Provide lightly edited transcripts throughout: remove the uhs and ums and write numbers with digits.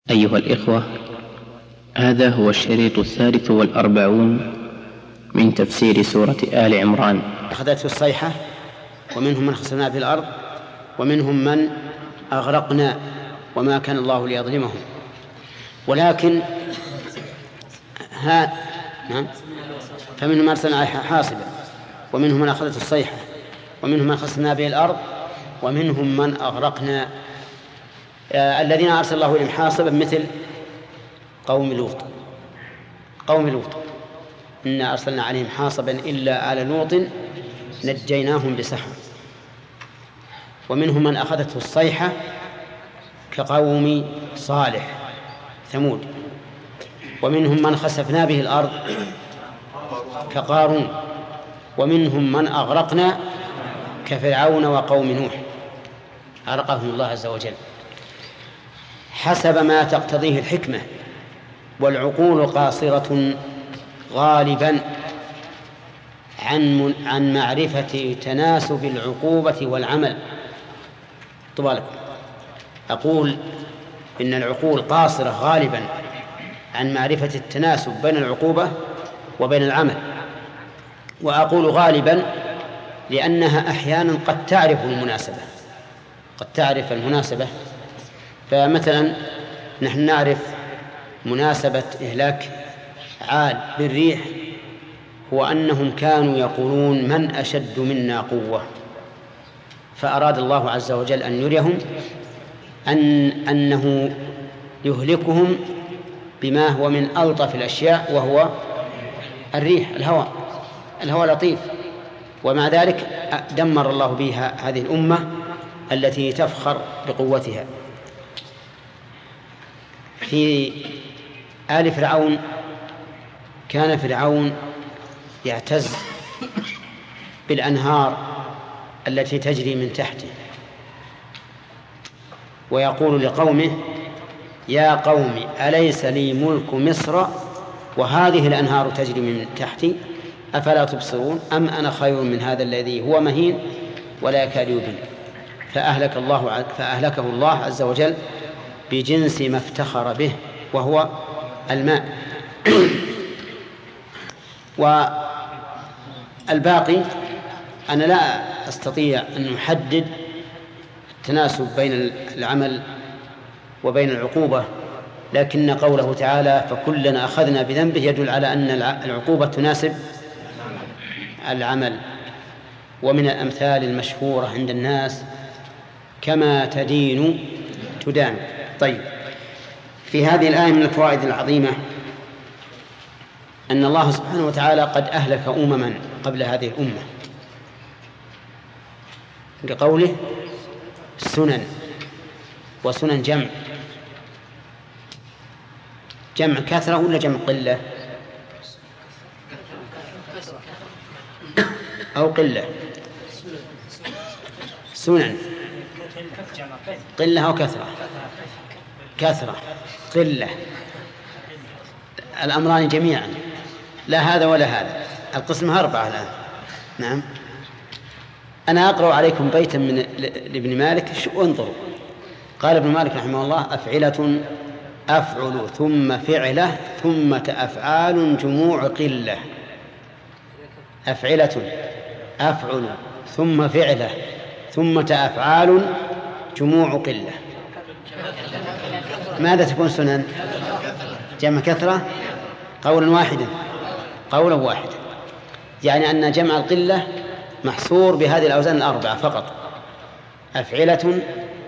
أيها الإخوة، هذا هو الشريط 43 من تفسير سورة آل عمران. أخذته الصيحة ومنهم من خسفنا في الأرض ومنهم من أغرقنا وما كان الله ليظلمهم ولكن فمنهم من أرسلنا حاصبا ومنهم من أخذته الصيحة ومنهم من خسفنا به الأرض ومنهم من أغرقنا. الذين أرسل الله إليهم حاصبا مثل قوم لوط إنا أرسلنا عليهم حاصبا إلا آل لوط نجيناهم بسحر. ومنهم من أخذته الصيحة كقوم صالح ثمود. ومنهم من خسفنا به الأرض كقارون. ومنهم من أغرقنا كفرعون وقوم نوح أغرقهم الله عز وجل حسب ما تقتضيه الحكمة. والعقول قاصرة غالبا عن معرفة تناسب العقوبة والعمل. طبالكم أقول إن العقول قاصرة غالبا عن معرفة التناسب بين العقوبة وبين العمل. وأقول غالبا لأنها أحيانا قد تعرف المناسبة. فمثلا نحن نعرف مناسبة إهلاك عاد بالريح هو أنهم كانوا يقولون من أشد منا قوة، فأراد الله عز وجل أن يريهم أنه يهلكهم بما هو من ألطف الأشياء وهو الريح الهواء لطيف. ومع ذلك دمر الله بها هذه الأمة التي تفخر بقوتها. في آل فرعون كان فرعون يعتز بالأنهار التي تجري من تحته ويقول لقومه يا قوم أليس لي ملك مصر وهذه الأنهار تجري من تحتي أفلا تبصرون أم أنا خير من هذا الذي هو مهين ولا يكاد يبين. فأهلكه الله عز وجل بجنس ما افتخر به وهو الماء. والباقي أنا لا أستطيع أن أحدد التناسب بين العمل وبين العقوبة، لكن قوله تعالى فكلنا أخذنا بذنبه يدل على أن العقوبة تناسب العمل. ومن الأمثال المشهورة عند الناس كما تدين تدان. طيب، في هذه الآية من الفوائد العظيمة أن الله سبحانه وتعالى قد أهلك أمما قبل هذه الأمة لقوله سنن. وسنن جمع كثرة ولا جمع قلة أو قلة؟ سنن قلة أو كثرة قلة الأمران جميعا لا هذا ولا هذا. القسمة 4 الآن. نعم، أنا أقرأ عليكم بيتا من لابن مالك انظروا. قال ابن مالك رحمه الله أفعلة أفعل ثم فعلة ثم أفعال جموع قلة. أفعلة أفعل ثم فعلة ثم أفعال جموع قلة. ماذا تكون سنن؟ جمع كثرة قولا واحدا يعني أن جمع القلة محصور بهذه الأوزان 4 فقط. أفعلة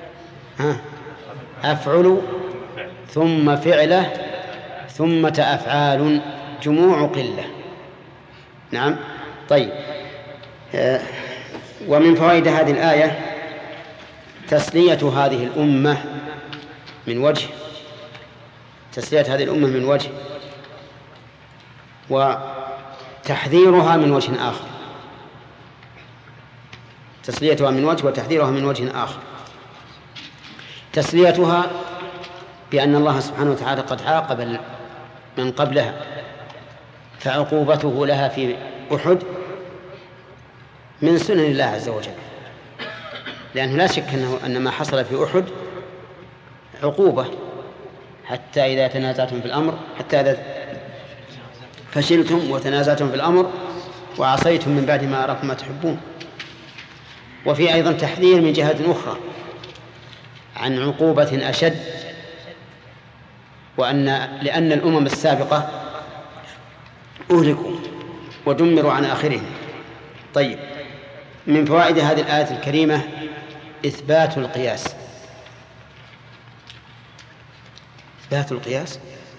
أفعل ثم فعلة ثم أفعال جموع قلة. نعم. طيب، ومن فوائد هذه الآية تسلية هذه الأمة من وجه وتحذيرها من وجه آخر. تسليتها من وجه وتحذيرها من وجه آخر. تسليتها بأن الله سبحانه وتعالى قد عاقب من قبلها فعقوبته لها في أحد من سنن الله عز وجل، لأنه لا شك أن ما حصل في أحد عقوبة حتى إذا تنازعتم في الأمر، حتى إذا فشلتم وتنازعتم في الأمر وعصيتم من بعد ما أراكم ما تحبون. وفي أيضا تحذير من جهة أخرى عن عقوبة أشد، لأن الأمم السابقة أهلكوا ودمروا عن آخرهم. طيب، من فوائد هذه الآية الكريمة إثبات القياس. إثبات القياس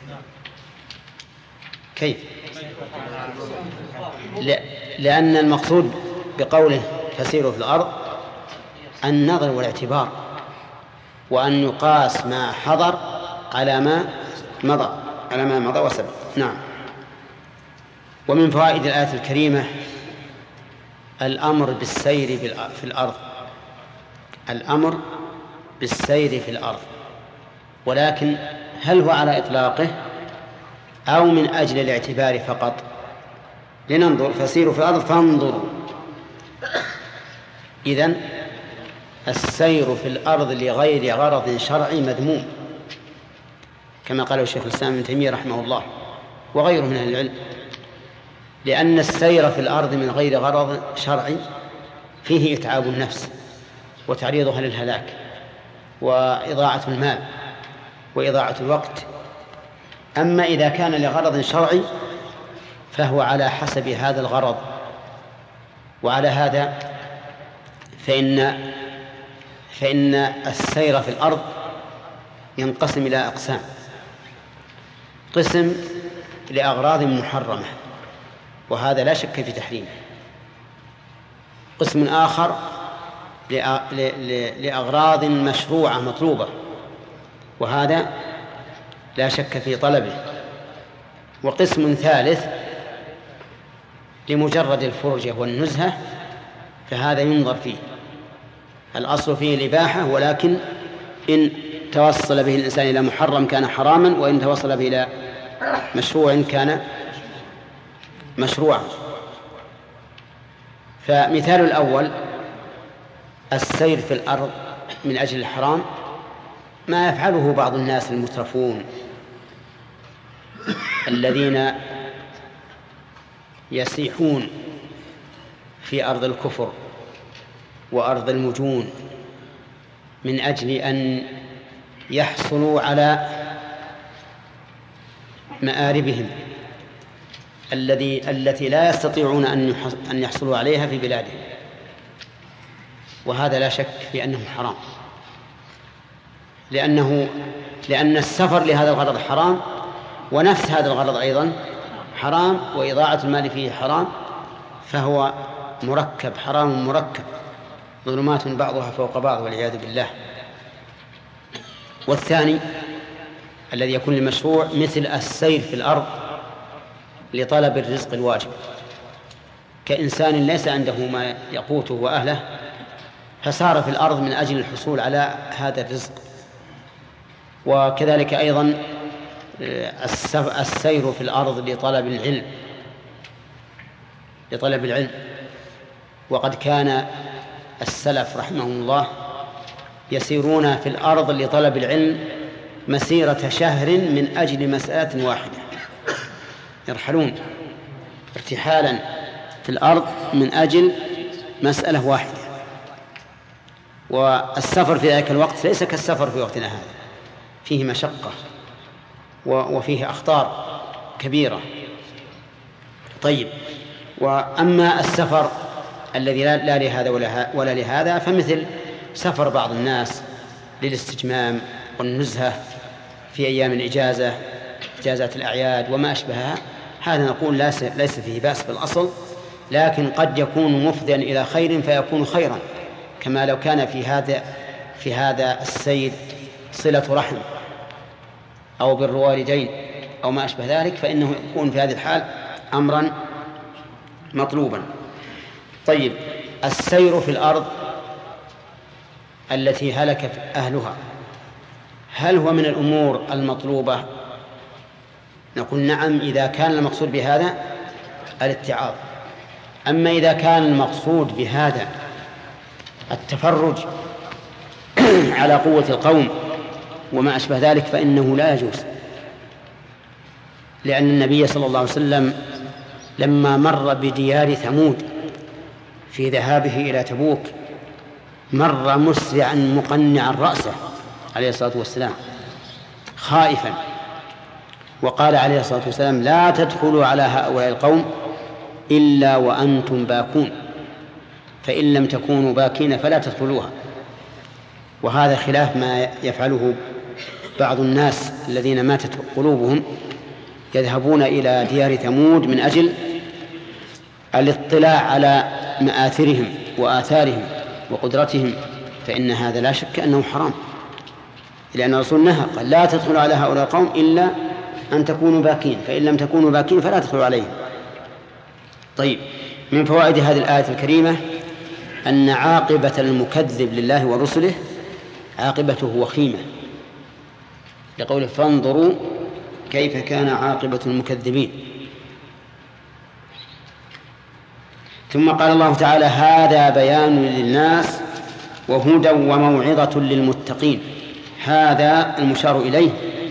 كيف؟ لأن المقصود بقوله فسيروا في الأرض النظر والاعتبار، وأن يقاس ما حضر على ما مضى وسبق. نعم. ومن فوائد الآية الكريمة الأمر بالسير في الأرض، الأمر بالسير في الأرض، ولكن هل هو على إطلاقه أو من أجل الاعتبار فقط؟ لننظر. فسيروا في الأرض فانظروا. إذن السير في الأرض لغير غرض شرعي مذموم، كما قاله الشيخ الإسلام ابن تيمية رحمه الله وغيره من أهل العلم، لأن السير في الأرض من غير غرض شرعي فيه إتعاب النفس وتعريضها للهلاك وإضاعة المال وإضاعة الوقت. أما إذا كان لغرض شرعي فهو على حسب هذا الغرض. وعلى هذا فإن السير في الأرض ينقسم إلى أقسام: قسم لأغراض محرمة وهذا لا شك في تحريمه، قسم آخر لأغراض مشروعة مطلوبة وهذا لا شك في طلبه، وقسم ثالث لمجرد الفرجة والنزهة فهذا ينظر فيه. الأصل فيه الإباحة، ولكن إن توصل به الإنسان إلى محرم كان حراما، وإن توصل به إلى مشروع كان مشروعا. فمثال الأول السير في الأرض من أجل الحرام ما يفعله بعض الناس المترفون الذين يسيحون في أرض الكفر وأرض المجون من أجل أن يحصلوا على مآربهم التي لا يستطيعون أن يحصلوا عليها في بلادهم، وهذا لا شك في أنه حرام، لأن السفر لهذا الغرض حرام، ونفس هذا الغرض أيضا حرام، وإضاعة المال فيه حرام، فهو مركب، حرام مركب، ظلمات بعضها فوق بعض والعياذ بالله. والثاني الذي يكون للمشروع مثل السير في الأرض لطلب الرزق الواجب، كإنسان ليس عنده ما يقوته وأهله فسار في الأرض من أجل الحصول على هذا الرزق. وكذلك أيضا السير في الأرض لطلب العلم، وقد كان السلف رحمهم الله يسيرون في الأرض لطلب العلم مسيرة شهر من أجل مسألة واحدة، يرحلون ارتحالا في الأرض من أجل مسألة واحدة. والسفر في ذلك الوقت ليس كالسفر في وقتنا هذا، فيه مشقة وفيه أخطار كبيرة. طيب، وأما السفر الذي لا لهذا ولا لهذا فمثل سفر بعض الناس للاستجمام والنزهة في أيام الإجازة، إجازات الأعياد وما أشبهها، هذا نقول ليس فيه بأس بالأصل، لكن قد يكون مفضيا إلى خير فيكون خيرا، كما لو كان في هذا السير صلة رحم أو بر والدين أو ما أشبه ذلك، فإنه يكون في هذه الحال أمرا مطلوبا. طيب، السير في الأرض التي هلك أهلها هل هو من الأمور المطلوبة؟ نقول نعم، إذا كان المقصود بهذا الاتعاظ. أما إذا كان المقصود بهذا التفرج على قوة القوم وما أشبه ذلك فإنه لا يجوز، لأن النبي صلى الله عليه وسلم لما مر بديار ثمود في ذهابه إلى تبوك مر مسرعا مقنعا رأسه عليه الصلاة والسلام خائفا، وقال عليه الصلاة والسلام: لا تدخلوا على هؤلاء القوم إلا وأنتم باكون، فإن لم تكونوا باكين فلا تدخلوها. وهذا خلاف ما يفعله بعض الناس الذين ماتت قلوبهم، يذهبون إلى ديار ثمود من أجل الاطلاع على مآثرهم وآثارهم وقدرتهم، فإن هذا لا شك أنه حرام، لأن الرسول نهى قال: لا تدخلوا على هؤلاء القوم إلا أن تكونوا باكين، فإن لم تكونوا باكين فلا تدخلوا عليهم. طيب، من فوائد هذه الآية الكريمة أن عاقبة المكذب لله ورسله عاقبته وخيمة، لقوله: فانظروا كيف كان عاقبة المكذبين. ثم قال الله تعالى: هذا بيان للناس وهدى وموعظة للمتقين. هذا المشار إليه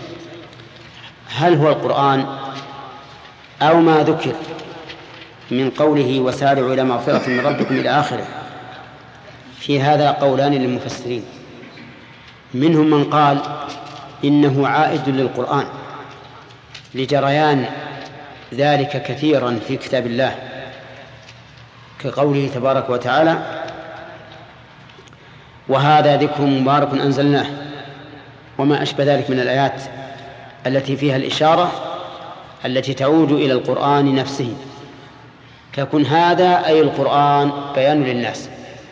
هل هو القرآن أو ما ذكر من قوله: وسارعوا إلى مغفرة من ربكم إلى آخره؟ في هذا قولان للمفسرين، منهم من قال إنه عائد للقرآن لجريان ذلك كثيرا في كتاب الله، كقوله تبارك وتعالى: وهذا ذكر مبارك أنزلناه، وما أشبه ذلك من الآيات التي فيها الإشارة التي تعود إلى القرآن نفسه، فيكون هذا أي القرآن بيان للناس.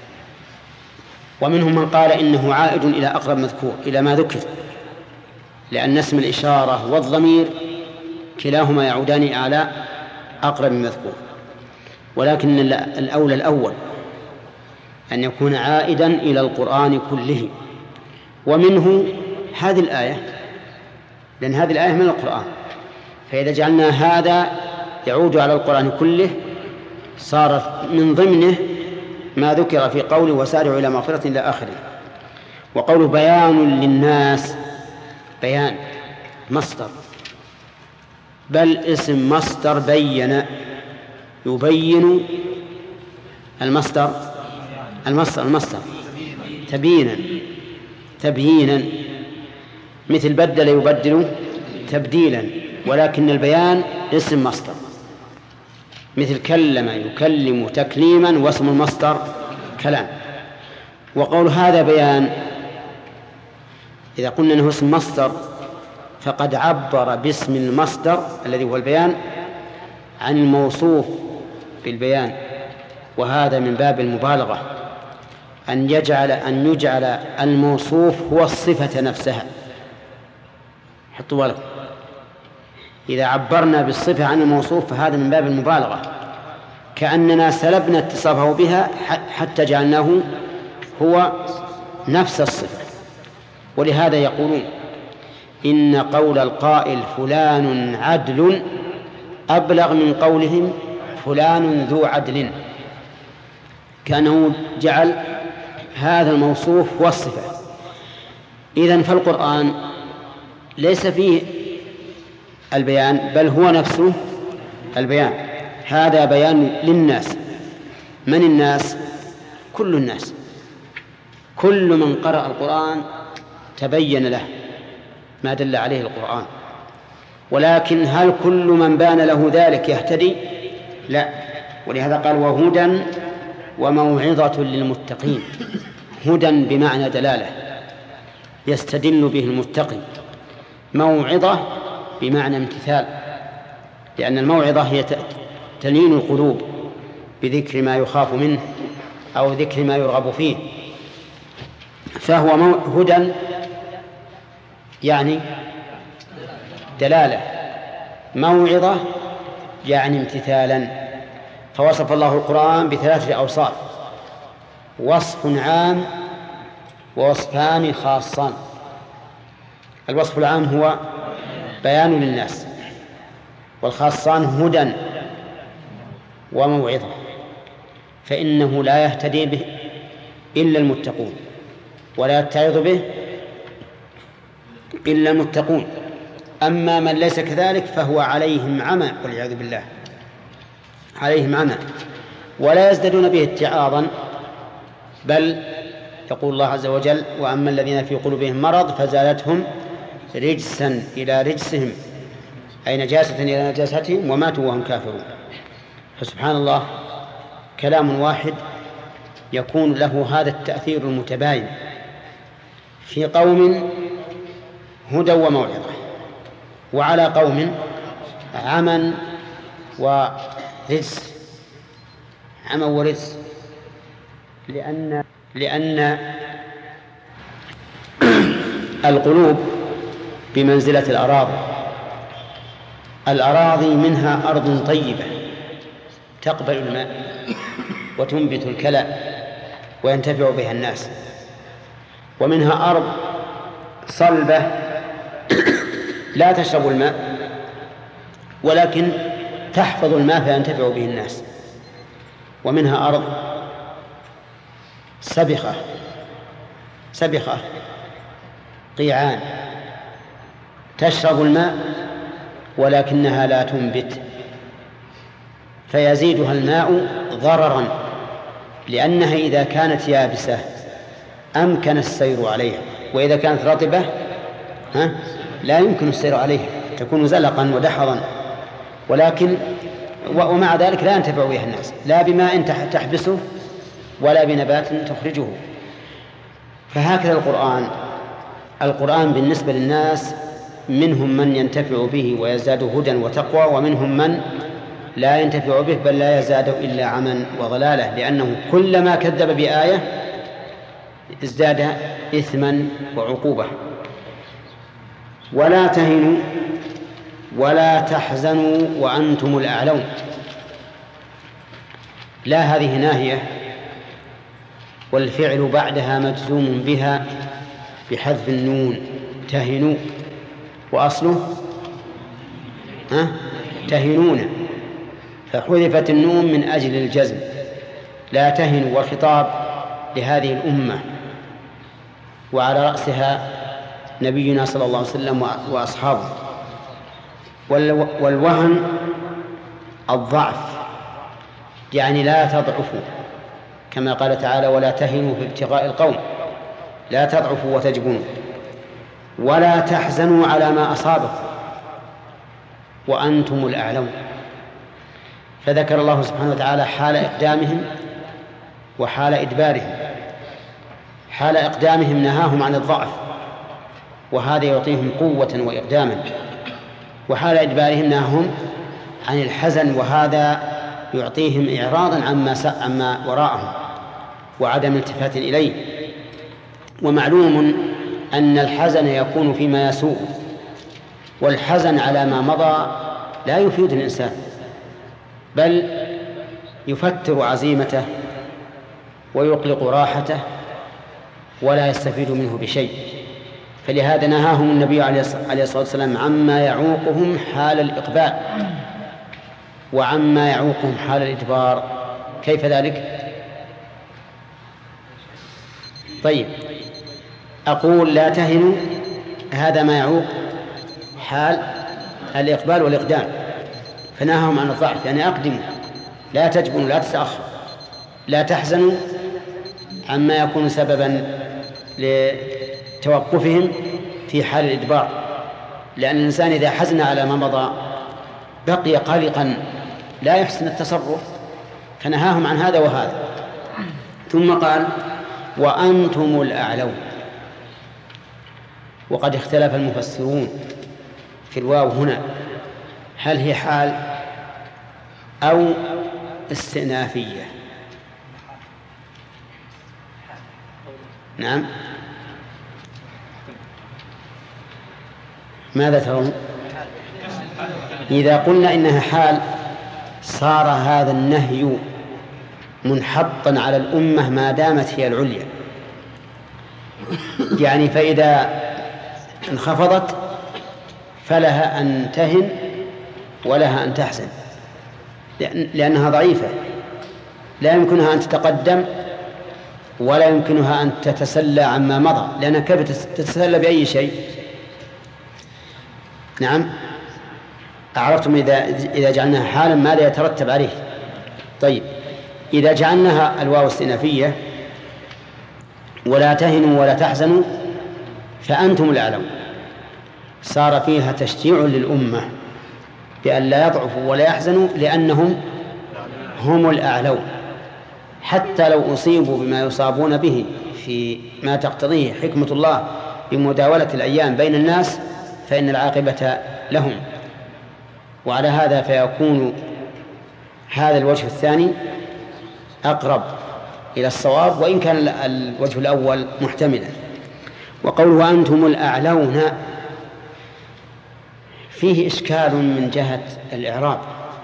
ومنهم من قال إنه عائد إلى أقرب مذكور، إلى ما ذكر، لأن اسم الإشارة والضمير كلاهما يعودان على أقرب مذكور، ولكن الأولى الأول أن يكون عائدا إلى القرآن كله. ومنه هذه الآية، لأن هذه الآية من القرآن، فإذا جعلنا هذا يعود على القرآن كله صار من ضمنه ما ذكر في قوله: وسارعوا إلى مغفرة إلى آخره. وقوله بيان للناس، بيان مصدر، بل اسم مصدر بين، يبين المصدر تبيينا، مثل بدل يبدل تبديلا، ولكن البيان اسم مصدر، مثل كلم يكلم تكليما، واسم المصدر كلام. وقول هذا بيان، إذا قلنا أنه اسم مصدر فقد عبر باسم المصدر الذي هو البيان عن الموصوف بالبيان، وهذا من باب المبالغة، أن يجعل الموصوف هو الصفة نفسها. حطوا بالكم، إذا عبرنا بالصفة عن الموصوف فهذا من باب المبالغة، كأننا سلبنا اتصافه بها حتى جعلناه هو نفس الصفة. ولهذا يقولون إن قول القائل فلان عدل أبلغ من قولهم فلان ذو عدل، كأنه جعل هذا الموصوف هو الصفة. إذن فالقرآن ليس فيه البيان، بل هو نفسه البيان. هذا بيان للناس. من الناس؟ كل الناس، كل من قرأ القرآن تبين له ما دل عليه القرآن. ولكن هل كل من بان له ذلك يهتدي؟ لا. ولهذا قال: وهدى وموعظة للمتقين. هدى بمعنى دلالة يستدل به المتقي، موعظة بمعنى امتثال، لأن الموعظة هي تلين القلوب بذكر ما يخاف منه أو ذكر ما يرغب فيه. فهو هدى يعني دلالة، موعظة يعني امتثالا. فوصف الله القرآن بثلاثة أوصاف: وصف عام ووصفان خاصان. الوصف العام هو بيان للناس، والخاصان هدى وموعظة، فإنه لا يهتدي به إلا المتقون، ولا يتعظ به إلا المتقون. أما من ليس كذلك فهو عليهم عمى والعياذ بالله، عليهم عمى، ولا يزدادون به اتعاظا، بل يقول الله عز وجل: وأما الذين في قلوبهم مرض فزادتهم رجسا إلى رجسهم، أي نجاسة إلى نجاستهم، وماتوا وهم كافرون. فسبحان الله، كلام واحد يكون له هذا التأثير المتباين في قوم هدى وموعظة، وعلى قوم عمى ورجس، عمى ورجس، لأن القلوب بمنزلة الأراضي منها أرض طيبة تقبل الماء وتنبت الكلى وينتفع بها الناس، ومنها أرض صلبة لا تشرب الماء ولكن تحفظ الماء فينتفع به الناس، ومنها أرض سبخة قيعان تشرب الماء ولكنها لا تنبت، فيزيدها الماء ضررا، لأنها إذا كانت يابسة أمكن السير عليها، وإذا كانت رطبة لا يمكن السير عليها، تكون زلقا ودحضا، ولكن ومع ذلك لا ينتفع بها الناس، لا بماء تحبسه ولا بنبات تخرجه. فهكذا القرآن بالنسبة للناس منهم من ينتفع به ويزداد هدى وتقوى، ومنهم من لا ينتفع به بل لا يزداد إلا عمى وضلالة، لأنه كلما كذب بآية ازداد إثما وعقوبة. ولا تهنوا ولا تحزنوا وأنتم الأعلون. لا هذه ناهية، والفعل بعدها مجزوم بها بحذف النون، تهنوا، وأصله تهنون، فحذفت النون من أجل الجزم. لا تهنوا، والخطاب لهذه الأمة وعلى رأسها نبينا صلى الله عليه وسلم وأصحابه. والوهن الضعف، يعني لا تضعفوا، كما قال تعالى: ولا تهنوا في ابتغاء القوم، لا تضعفوا وتجبنوا. ولا تحزنوا على ما أصابكم وأنتم الأعلون. فذكر الله سبحانه وتعالى حال إقدامهم وحال إدبارهم. حال إقدامهم نهاهم عن الضعف، وهذا يعطيهم قوة وإقداما، وحال إدبارهم نهاهم عن الحزن، وهذا يعطيهم إعراضا عما وراءهم وعدم التفات إليه. ومعلوم أن الحزن يكون فيما يسوء، والحزن على ما مضى لا يفيد الإنسان، بل يفتر عزيمته ويقلق راحته ولا يستفيد منه بشيء. فلهذا نهاهم النبي عليه الصلاة والسلام عما يعوقهم حال الإقبال وعما يعوقهم حال الإدبار. كيف ذلك؟ طيب، أقول لا تهنوا، هذا ما يعوق حال الإقبال والإقدام، فنهاهم عن الضعف، يعني أقدموا، لا تجبنوا، لا تتأخروا. لا تحزنوا عما يكون سببا لتوقفهم في حال الإدبار، لأن الإنسان إذا حزن على ما مضى بقي قلقا لا يحسن التصرف، فنهاهم عن هذا وهذا. ثم قال: وأنتم الأعلون. وقد اختلف المفسرون في الواو هنا، هل هي حال أو استئنافية؟ نعم، ماذا ترون؟ إذا قلنا إنها حال صار هذا النهي منحطا على الأمة ما دامت هي العليا، يعني فإذا انخفضت فلها أن تهن ولها أن تحزن، لأنها ضعيفة، لا يمكنها أن تتقدم ولا يمكنها أن تتسلى عما مضى، لأنها كيف تتسلى بأي شيء؟ نعم. أعرفتم إذا جعلناها حالا ماذا يترتب عليه؟ طيب، إذا جعلناها الواو استئنافية ولا تهنوا ولا تحزنوا فأنتم الأعلون، صار فيها تشجيع للأمة بأن لا يضعفوا ولا يحزنوا لأنهم هم الأعلون، حتى لو أصيبوا بما يصابون به في ما تقتضيه حكمة الله بمداولة الأيام بين الناس فإن العاقبة لهم. وعلى هذا فيكون هذا الوجه الثاني أقرب إلى الصواب، وإن كان الوجه الأول محتملا. وقوله أنتم الأعلون فيه إشكال من جهة الإعراب،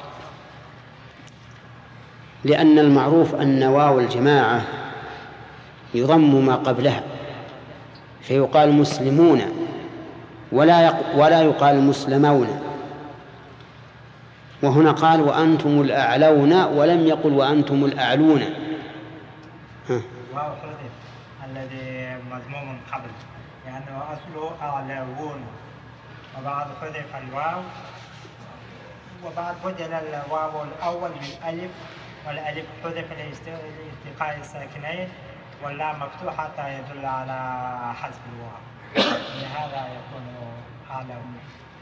لأن المعروف أن واو الجماعة يضم ما قبلها فيقال مسلمون ولا يقال مسلمون، وهنا قال وأنتم الأعلون ولم يقل وأنتم الأعلون. واو حذف الذي مضموم قبل لأنه أصله أعلون، وبعد حذف الواو وبعد بدل الواو الأول بالألف، والألف حذف لالتقاء الساكنين، واللام مفتوحة حتى يدل على حذف الواو، لهذا يكون أعلون.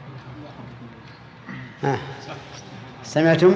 سمعتم؟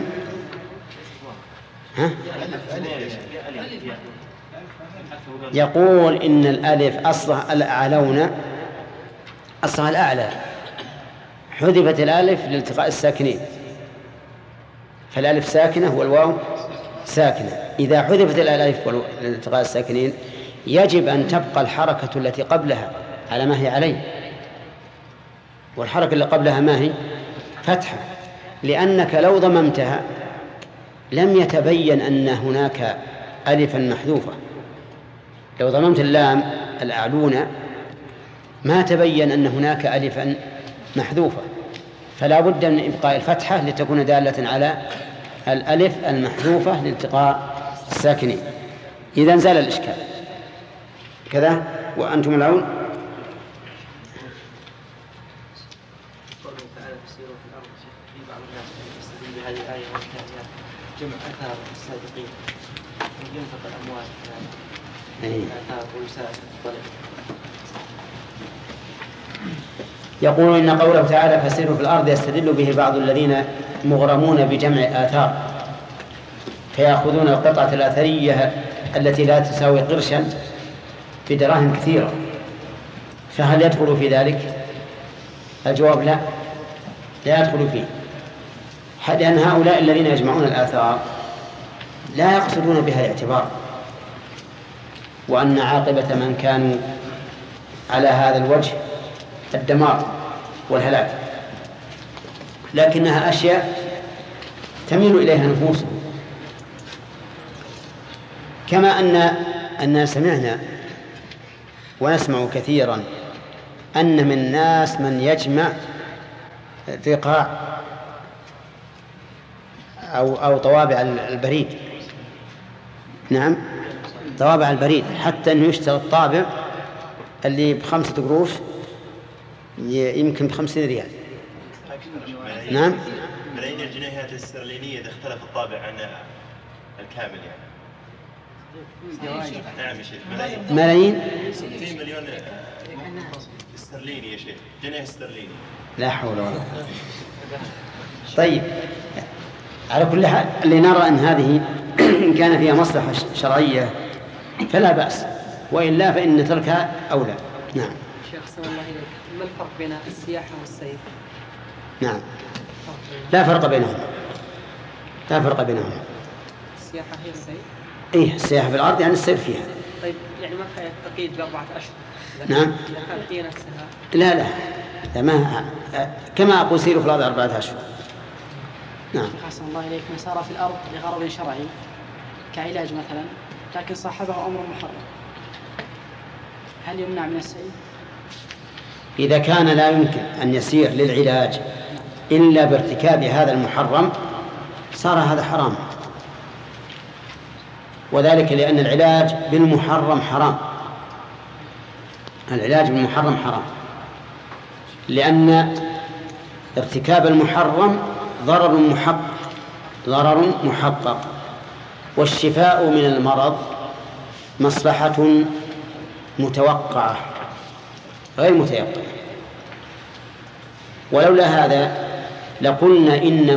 يقول إن الألف أصلها الأعلون، أصلها الأعلى، حذفت الألف لالتقاء الساكنين، فالألف ساكنة والواو ساكنة. إذا حذفت الألف لالتقاء الساكنين يجب أن تبقى الحركة التي قبلها على ما هي عليه، والحركة اللي قبلها ما هي؟ فتحة، لأنك لو ضممتها لم يتبين أن هناك ألفا محذوفة. لو ضممت اللام الأعلون ما تبين أن هناك ألفا محذوفة، فلا بد من إبقاء الفتحة لتكون دالة على الألف المحذوفة لالتقاء الساكنين. إذا زال الإشكال كذا. وأنتم العون هذه الآية والكافيات جمع أثار الصادقين ينفق الأموال آثار ويساعد الطلب. يقول إن قوله تعالى فسيروا في الأرض يستدل به بعض الذين مغرمون بجمع آثار فيأخذون القطعة الأثرية التي لا تساوي قرشا بدراهم كثيرة، فهل يدخل في ذلك؟ الجواب لا يدخل فيه، لأن هؤلاء الذين يجمعون الآثار لا يقصدون بها الاعتبار، وأن عاقبة من كانوا على هذا الوجه الدمار والهلاك، لكنها أشياء تميل إليها نفوسهم. كما أن سمعنا ونسمع كثيرا أن من الناس من يجمع رقاع أو طوابع البريد. نعم، طوابع البريد، حتى أنه يشتري الطابع اللي ب5 قروش يمكن ب50 ريال. نعم، ملايين الجنيهات الاسترلينية إذا اختلف الطابع عن الكامل يعني. نعم يا شيخ، ملايين 60 مليون استرليني يا شيخ، جنيه استرليني. لا حول ولا قوة. طيب، على كل حال اللي نرى أن هذه إن كان فيها مصلحة شرعية فلا بأس، وإلا فإن تركها أولى. نعم. شيخ صلى الله عليه وسلم، ما الفرق بين السياحة والسيف؟ نعم، لا فرق بينهما، لا فرق بينهما. السياحة هي السيف؟ إيه، السياحة في الأرض يعني السير فيها. طيب، يعني ما كانت تقييد ب4 أشهر؟ نعم. إذا كانت هي نفسها؟ لا ما كما أقول سيروا في الأرض 4 أشهر. نعم. حسن الله إليك، من سار في الأرض لغرض شرعي كعلاج مثلا، لكن صاحبه أمر محرم، هل يمنع من السير؟ إذا كان لا يمكن أن يسير للعلاج إلا بارتكاب هذا المحرم صار هذا حرام، وذلك لأن العلاج بالمحرم حرام. العلاج بالمحرم حرام، لأن ارتكاب المحرم ضرر محقق، والشفاء من المرض مصلحة متوقعة غير متيقنة. ولولا هذا لقلنا إن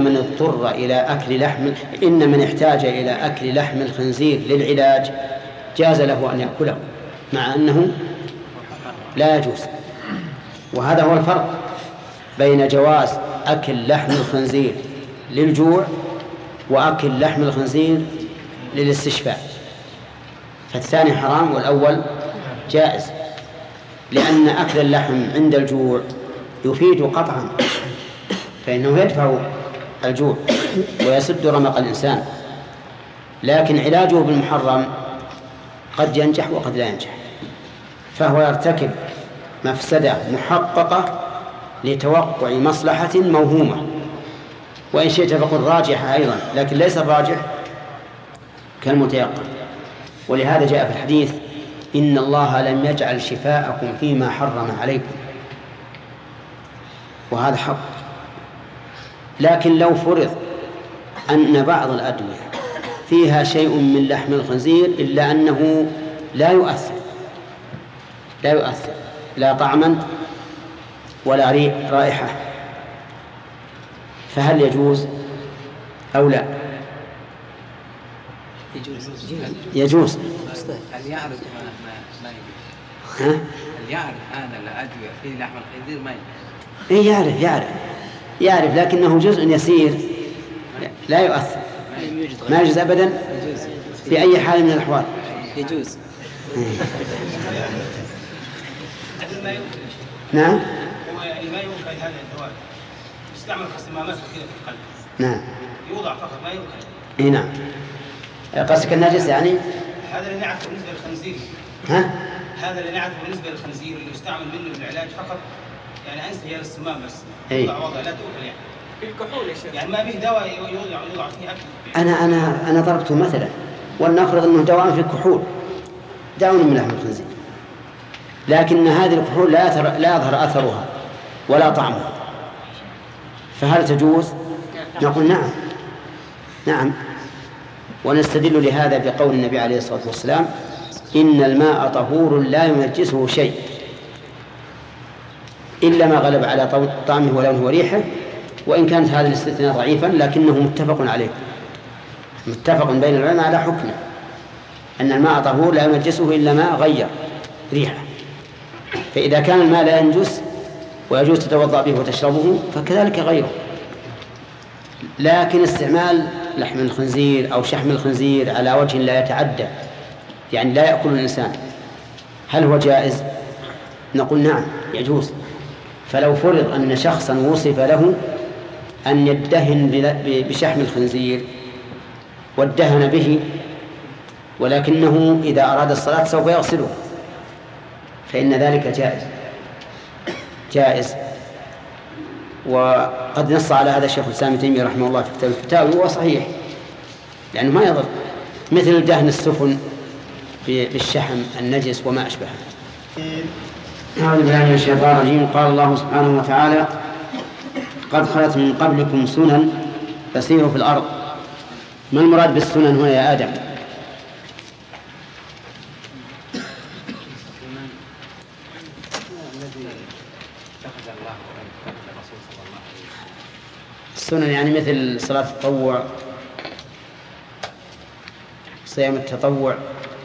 من احتاج إلى أكل لحم الخنزير للعلاج جاز له أن يأكله، مع أنه لا يجوز. وهذا هو الفرق بين جواز أكل لحم الخنزير للجوع وأكل لحم الخنزير للاستشفاء، فالثاني حرام والأول جائز، لأن أكل اللحم عند الجوع يفيد قطعا، فإنه يدفع الجوع ويسد رمق الإنسان، لكن علاجه بالمحرم قد ينجح وقد لا ينجح، فهو يرتكب مفسدة محققة لتوقع مصلحة موهومة، وإن شئت فقل راجحة أيضا، لكن ليس الراجح كالمتيقن. ولهذا جاء في الحديث: إن الله لم يجعل شفاءكم فيما حرم عليكم، وهذا حق. لكن لو فرض أن بعض الأدوية فيها شيء من لحم الخنزير إلا أنه لا يؤثر لا طعما ولا رائحة، فهل يجوز أو لا؟ يجوز. هل يعرف ما يعرف أنا الأدوية في لحم الخنزير ما يعرف لكنه جزء يسير لا يؤثر، ما يجوز أبدا في أي حال من الأحوال. يجوز. نعم. ما يوقع هذا الدواء يستعمل كصمامات كثيرة في القلب. نعم. يوضع فقط ما يوقع. إيه نعم. قصدك النجس يعني؟ هذا اللي نعرفه بالنسبة للخنزير. هذا اللي نعرفه بالنسبة للخنزير اللي يستعمل منه للعلاج فقط، يعني أنسى هي الصمام بس. يوضع وضع لا تؤكل يعني. في الكحول يا شيخ. يعني ما به دواء يوضع فيه أكل. أنا ضربته مثلا، ولنفرض أنه دواء في الكحول، دواء من لحم الخنزير، لكن هذه الكحول لا يظهر أثرها ولا طعمها، فهل تجوز؟ نقول نعم. ونستدل لهذا بقول النبي عليه الصلاة والسلام: إن الماء طهور لا ينجسه شيء إلا ما غلب على طعمه ولونه وريحه، وإن كانت هذا الاستثناء ضعيفا لكنه متفق عليه، متفق بين العلماء على حكمه، أن الماء طهور لا ينجسه إلا ما غير ريحه. فإذا كان الماء لا ينجس ويجوز تتوضأ به وتشربه فكذلك غيره. لكن استعمال لحم الخنزير أو شحم الخنزير على وجه لا يتعدى، يعني لا يأكل الإنسان، هل هو جائز؟ نقول نعم يجوز. فلو فرض أن شخصا وصف له أن يدهن بشحم الخنزير وادهن به، ولكنه إذا أراد الصلاة سوف يغسله، فإن ذلك جائز. وقد نص على هذا الشيخ الإسلام ابن تيمية رحمه الله في كتاب الفتاوي، وهو صحيح لأنه ما يضر، مثل دهن السفن بالشحم النجس وما أشبهه. أعوذ بالله من الشيطان الرجيم. قال الله سبحانه وتعالى: قد خلت من قبلكم سنن فسيروا في الأرض. ما المراد بالسنن هنا يا آدم؟ السنن يعني مثل صلاة التطوع، صيام التطوع،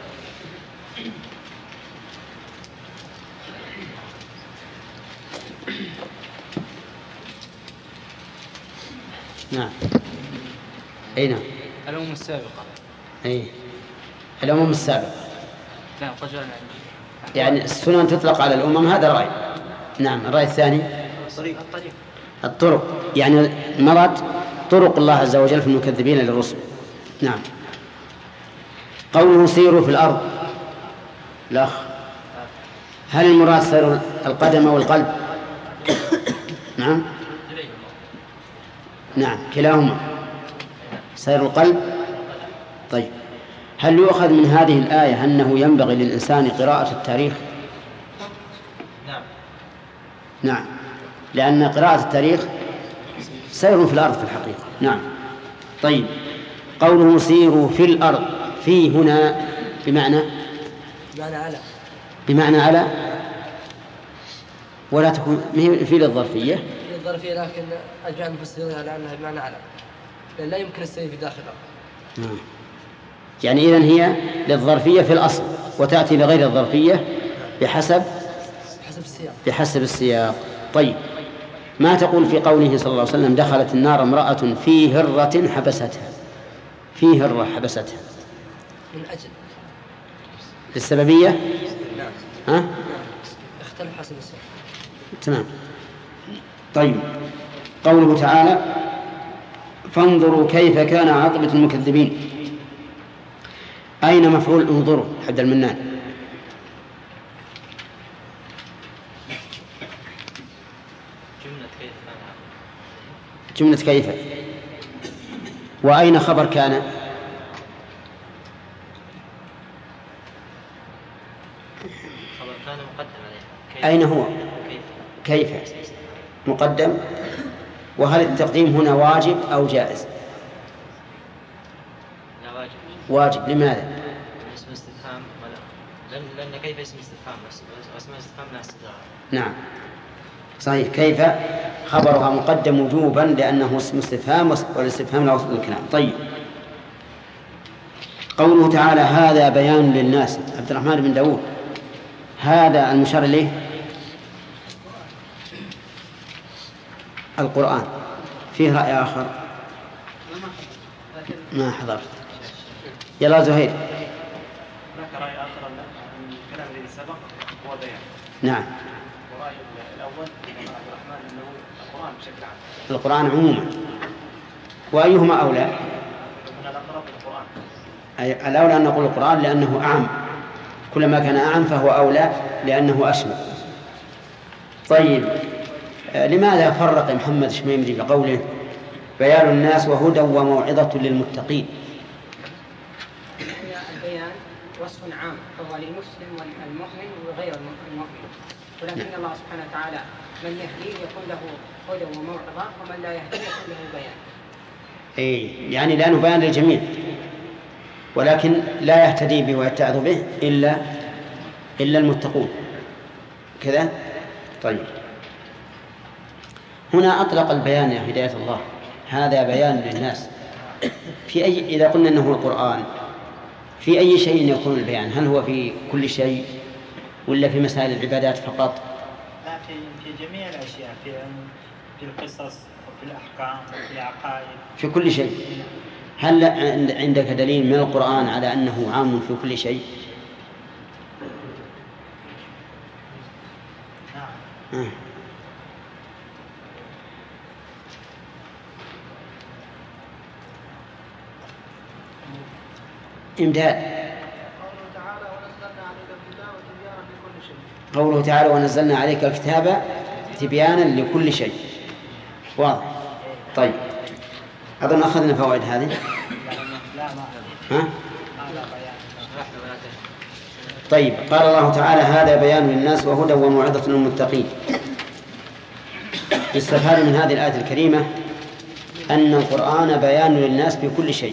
نعم. أي نعم. الأمم السابقة. أي الأمم السابقة. نعم. يعني السنن تطلق على الأمم، هذا رأي. نعم. الرأي الثاني الطرق، يعني مرت طرق الله عز وجل في المكذبين للرسل. نعم. قوله سيروا في الأرض، الأخ، هل المراد سير القدم والقلب؟ نعم كلاهما سير القلب. طيب، هل يؤخذ من هذه الآية أنه ينبغي للإنسان قراءة التاريخ؟ نعم، لأن قراءة التاريخ سير في الأرض في الحقيقة. نعم. طيب، قوله سيروا في الأرض، في هنا بمعنى على ولا تكون في للظرفية. لكن أجمع المفسرين على أنها بمعنى على، لأن لا يمكن السير في داخل الأرض. يعني إذن هي للظرفية في الأصل، وتأتي لغير الظرفية بحسب السياق. طيب، ما تقول في قوله صلى الله عليه وسلم دخلت النار امرأة في هرة حبستها؟ في هرة حبستها من أجل للسببية؟ اختلف حسب السياق. تمام. طيب، قوله تعالى فانظروا كيف كان عاقبة المكذبين، أين مفعول انظروا حد المنان؟ جملة كيف. وأين خبر كان؟ خبر كان مقدم عليه. أين هو؟ كيف مقدم. وهل التقديم هنا واجب أو جائز؟ لا، واجب. واجب. لماذا؟ اسم استفهام، لأن كيف اسم استفهام، اسم استفهام لا استدراك. نعم صحيح. كيف خبرها مقدم وجوبا لأنه اسم استفهام، والاستفهام لا وصف للكلام. طيب، قوله تعالى هذا بيان للناس. عبد الرحمن بن داود، هذا المشار إليه القرآن. فيه رأي آخر؟ ما حضرت. يلا زهير. هناك رأي آخر أن الكلام الذي سبق هو بيان. نعم. ورأي الأول عبد الرحمن أنه القرآن بشكل عام. القرآن عموما. وأيهما أولى؟ هنا الأقرب القرآن. الأولى أن نقول القرآن لأنه أعم، كلما كان أعم فهو أولى لأنه أشمل. طيب، لماذا فرق محمد شميمري بقوله بيان الناس وهدى وموعظة للمتقين؟ البيان وصف عام فهو للمسلم والمؤمن وغير المؤمن، ولكن الله سبحانه وتعالى من يهديه يكون له هدى وموعظة، ومن لا يهديه يكون له بيان. يعني لأنه بيان للجميع، ولكن لا يهتدي به ويتعظ به إلا المتقون كذا. طيب، هنا أطلق البيان يا هداية الله، هذا بيان للناس. إذا قلنا أنه القرآن، في أي شيء يكون البيان؟ هل هو في كل شيء ولا في مسائل العبادات فقط؟ لا، في جميع الأشياء، في القصص وفي الأحكام وفي العقائد، في كل شيء. هل عندك دليل من القرآن على أنه عام في كل شيء؟ نعم. إمداد. قوله تعالى ونزلنا عليك الكتاب تبيانا لكل شيء. واضح. طيب، أظن أخذنا فوائد هذه. ها؟ طيب، قال الله تعالى هذا بيان للناس وهدى وموعظة للمتقين. يستفاد من هذه الآية الكريمة أن القرآن بيان للناس بكل شيء،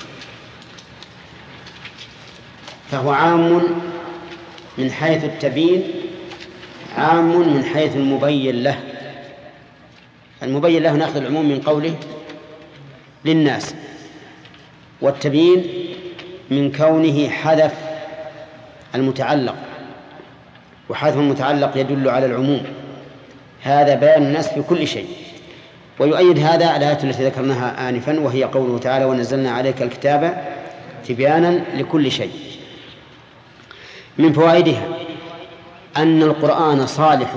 فهو عام من حيث التبيين، عام من حيث المبين له. المبين له نأخذ العموم من قوله للناس، والتبيين من كونه حذف المتعلق، وحذف المتعلق يدل على العموم. هذا بيان الناس في كل شيء. ويؤيد هذا الآية التي ذكرناها آنفا، وهي قوله تعالى ونزلنا عليك الكتاب تبيانا لكل شيء. من فوائدها أن القرآن صالح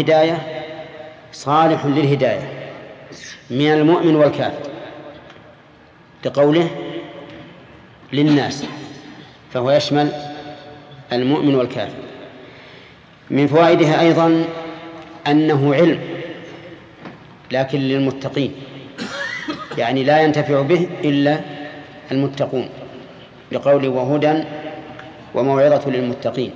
للهداية من المؤمن والكافر، لقوله للناس، فهو يشمل المؤمن والكافر. من فوائدها أيضا أنه علم لكن للمتقين، يعني لا ينتفع به إلا المتقون، لقوله وهدى وموعظة للمتقين.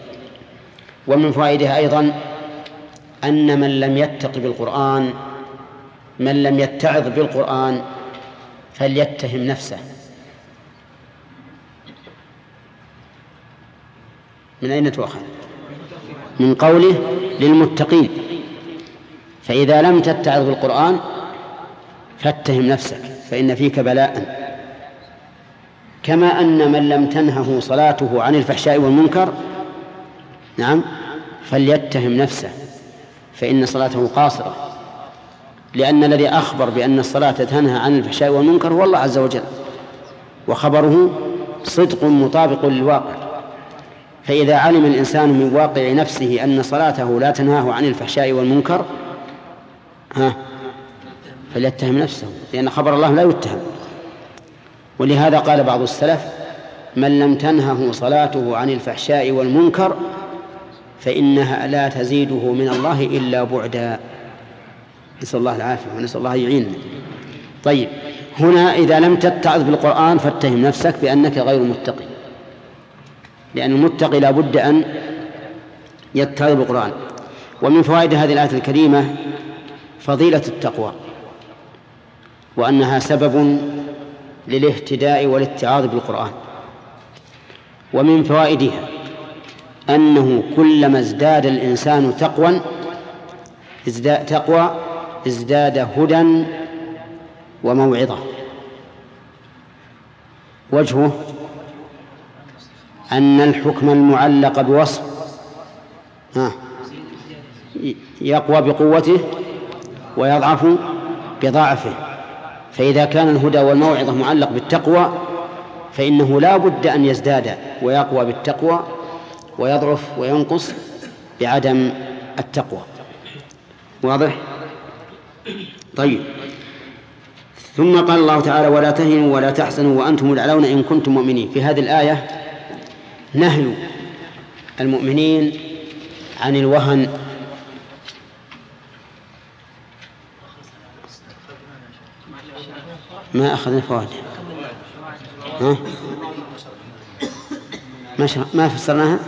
ومن فوائدها أيضا أن من لم يتق بالقرآن من لم يتعظ بالقرآن فليتهم نفسه. من أين تؤخذ؟ من قوله للمتقين. فإذا لم تتعظ بالقرآن فاتهم نفسك فإن فيك بلاء. كما أن من لم تنهه صلاته عن الفحشاء والمنكر نعم فليتهم نفسه فإن صلاته قاصرة، لأن الذي أخبر بأن الصلاة تنهى عن الفحشاء والمنكر هو الله عز وجل، وخبره صدق مطابق للواقع. فإذا علم الإنسان من واقع نفسه أن صلاته لا تنهاه عن الفحشاء والمنكر فليتهم نفسه، لأن خبر الله لا يتهم. ولهذا قال بعض السلف: من لم تنهه صلاته عن الفحشاء والمنكر فإنها لا تزيده من الله إلا بعدا. نسأل الله العافية ونسأل الله يعيننا. طيب، هنا إذا لم تتعظ بالقرآن فاتهم نفسك بأنك غير متقي، لأن المتقي لا بد أن يتعظ بالقرآن. ومن فوائد هذه الآية الكريمة فضيلة التقوى، وأنها سبب للاهتداء والاتعاظ بالقرآن. ومن فوائدها أنه كلما ازداد الإنسان تقوى ازداد هدى وموعظة. وجهه أن الحكم المعلق بوصف يقوى بقوته ويضعف بضعفه. فإذا كان الهدى والموعظة معلق بالتقوى فإنه لا بد أن يزداد ويقوى بالتقوى ويضعف وينقص بعدم التقوى. واضح؟ طيب، ثم قال الله تعالى: ولا تهنوا ولا تحزنوا وأنتم الأعلون إن كنتم مؤمنين. في هذه الآية نهي المؤمنين عن الوهن. ما أخذنا فوائد ما فسرناها.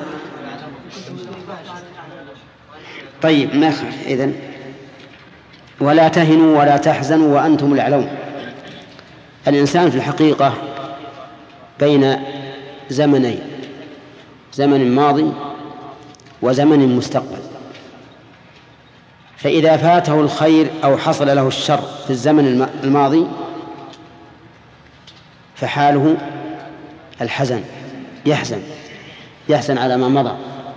طيب، ما إذن ولا تهنوا ولا تحزنوا وأنتم الأعلون. الإنسان في الحقيقة بين زمنين: زمن ماضي وزمن مستقبل. فإذا فاته الخير أو حصل له الشر في الزمن الماضي فحاله الحزن، يحزن على ما مضى.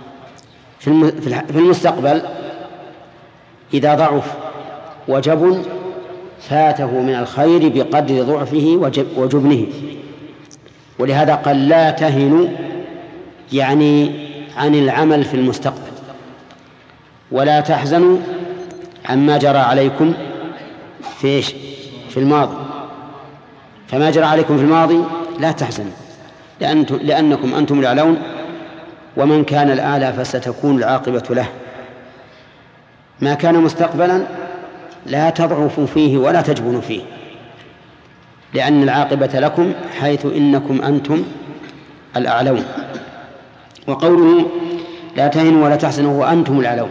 في المستقبل إذا ضعف وجبن فاته من الخير بقدر ضعفه وجبنه. ولهذا قال: لا تهنوا، يعني عن العمل في المستقبل، ولا تحزنوا عما جرى عليكم في الماضي. فما جرى عليكم في الماضي لا تحزنوا لأنكم أنتم الأعلون، ومن كان الأعلى فستكون العاقبة له. ما كان مستقبلا لا تضعفوا فيه ولا تجبنوا فيه، لأن العاقبة لكم حيث إنكم أنتم الأعلون. وقوله لا تهنوا ولا تحزنوا وأنتم الأعلون،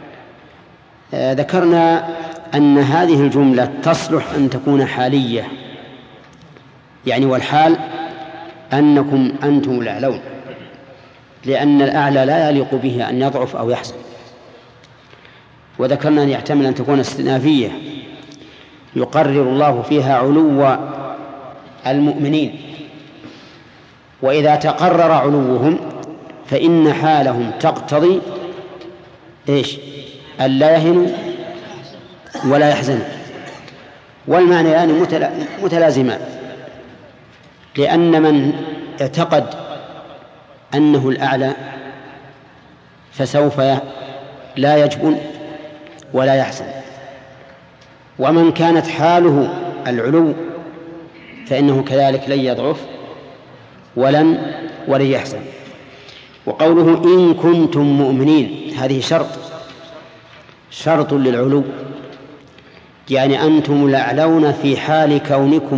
ذكرنا أن هذه الجملة تصلح أن تكون حالية، يعني والحال أنكم أنتم الأعلون، لأن الأعلى لا يليق به أن يضعف أو يحزن. وذكرنا أن يحتمل أن تكون استئنافية يقرر الله فيها علو المؤمنين، وإذا تقرر علوهم فإن حالهم تقتضي أن لا يهنوا ولا يحزنوا. والمعنيان متلازمان، لأن من اعتقد أنه الأعلى فسوف لا يجبن ولا يحزن، ومن كانت حاله العلو فإنه كذلك لن يضعف ولن يحزن. وقوله إن كنتم مؤمنين هذه شرط للعلو، يعني أنتم الأعلون في حال كونكم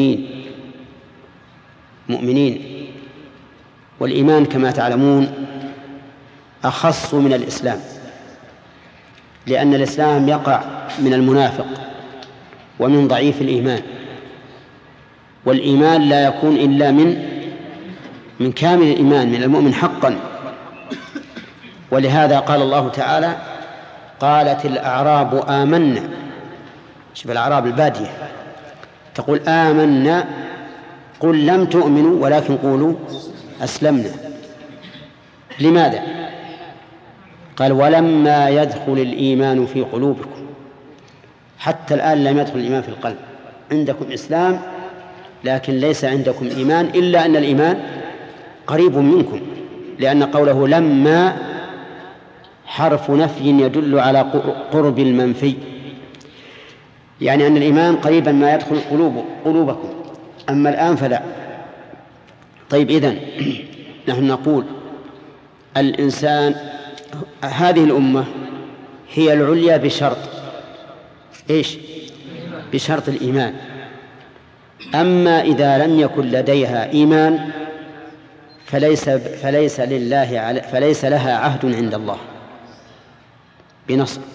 مؤمنين. والإيمان كما تعلمون أخص من الإسلام، لأن الإسلام يقع من المنافق ومن ضعيف الإيمان، والإيمان لا يكون إلا من كامل الإيمان، من المؤمن حقا. ولهذا قال الله تعالى: قالت الأعراب آمنا. شوف الأعراب البادية تقول آمنا، قل لم تؤمنوا ولكن قولوا أسلمنا. لماذا؟ قال: ولما يدخل الإيمان في قلوبكم. حتى الآن لم يدخل الإيمان في القلب، عندكم إسلام لكن ليس عندكم إيمان، إلا أن الإيمان قريب منكم، لأن قوله لما حرف نفي يدل على قرب المنفي، يعني أن الإيمان قريبا ما يدخل قلوبكم، أما الآن فلا. طيب، إذن نحن نقول الإنسان، هذه الأمة هي العليا بشرط إيش؟ بشرط الإيمان. أما إذا لم يكن لديها إيمان فليس لها عهد عند الله بنصر،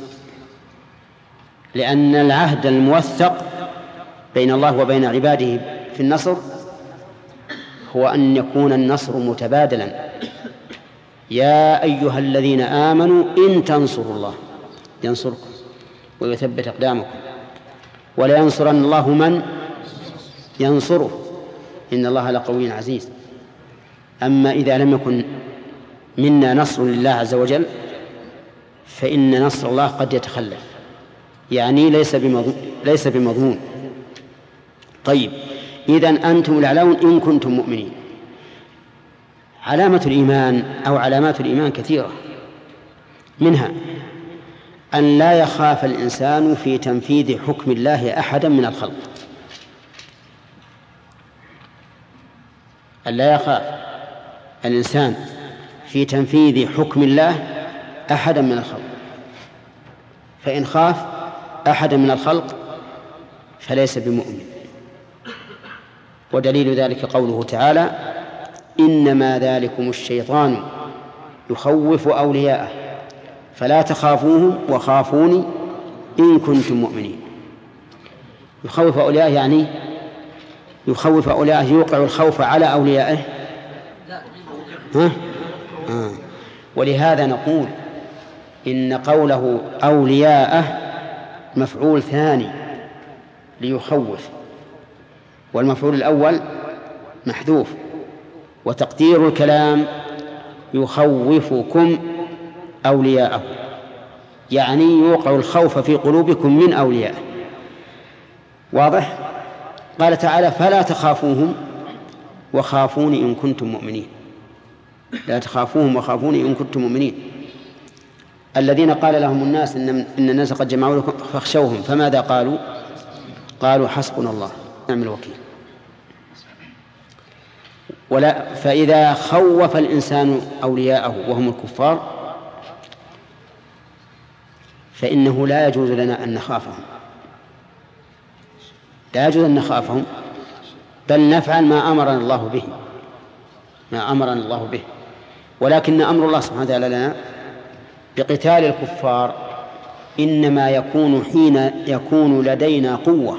لأن العهد الموثق بين الله وبين عباده في النصر هو أن يكون النصر متبادلا. يا أيها الذين آمنوا إن تنصروا الله ينصركم ويثبت أقدامكم ولا ينصرن الله من ينصره إن الله لقوي عزيز. أما إذا لم يكن منا نصر لله عز وجل فإن نصر الله قد يتخلف، يعني ليس بمضمون. طيب، إذن أنتم الأعلون إن كنتم مؤمنين. علامة الإيمان أو علامات الإيمان كثيرة، منها أن لا يخاف الإنسان في تنفيذ حكم الله أحدا من الخلق، أن لا يخاف الإنسان في تنفيذ حكم الله أحدا من الخلق، فإن خاف أحدا من الخلق فليس بمؤمن. ودليل ذلك قوله تعالى: إنما ذلكم الشيطان يخوف أولياءه فلا تخافوهم وخافوني إن كنتم مؤمنين. يخوف أولياءه يعني يخوف أولياءه، يوقع الخوف على أوليائه. ولهذا نقول إن قوله أولياءه مفعول ثاني ليخوف، والمفعول الأول محذوف، وتقدير الكلام يخوفكم أولياءه، يعني يوقع الخوف في قلوبكم من أوليائه. واضح؟ قال تعالى: فلا تخافوهم وخافوني إن كنتم مؤمنين. لا تخافوهم وخافوني إن كنتم مؤمنين. الذين قال لهم الناس إن الناس قد جمعوا لكم فاخشوهم، فماذا قالوا؟ قالوا حسبنا الله ونعم الوكيل. فإذا خوف الإنسان أولياءه وهم الكفار فإنه لا يجوز لنا أن نخافهم، لا يجوز أن نخافهم، بل نفعل ما أمرنا الله به. ولكن أمر الله سبحانه وتعالى لنا بقتال الكفار إنما يكون حين يكون لدينا قوة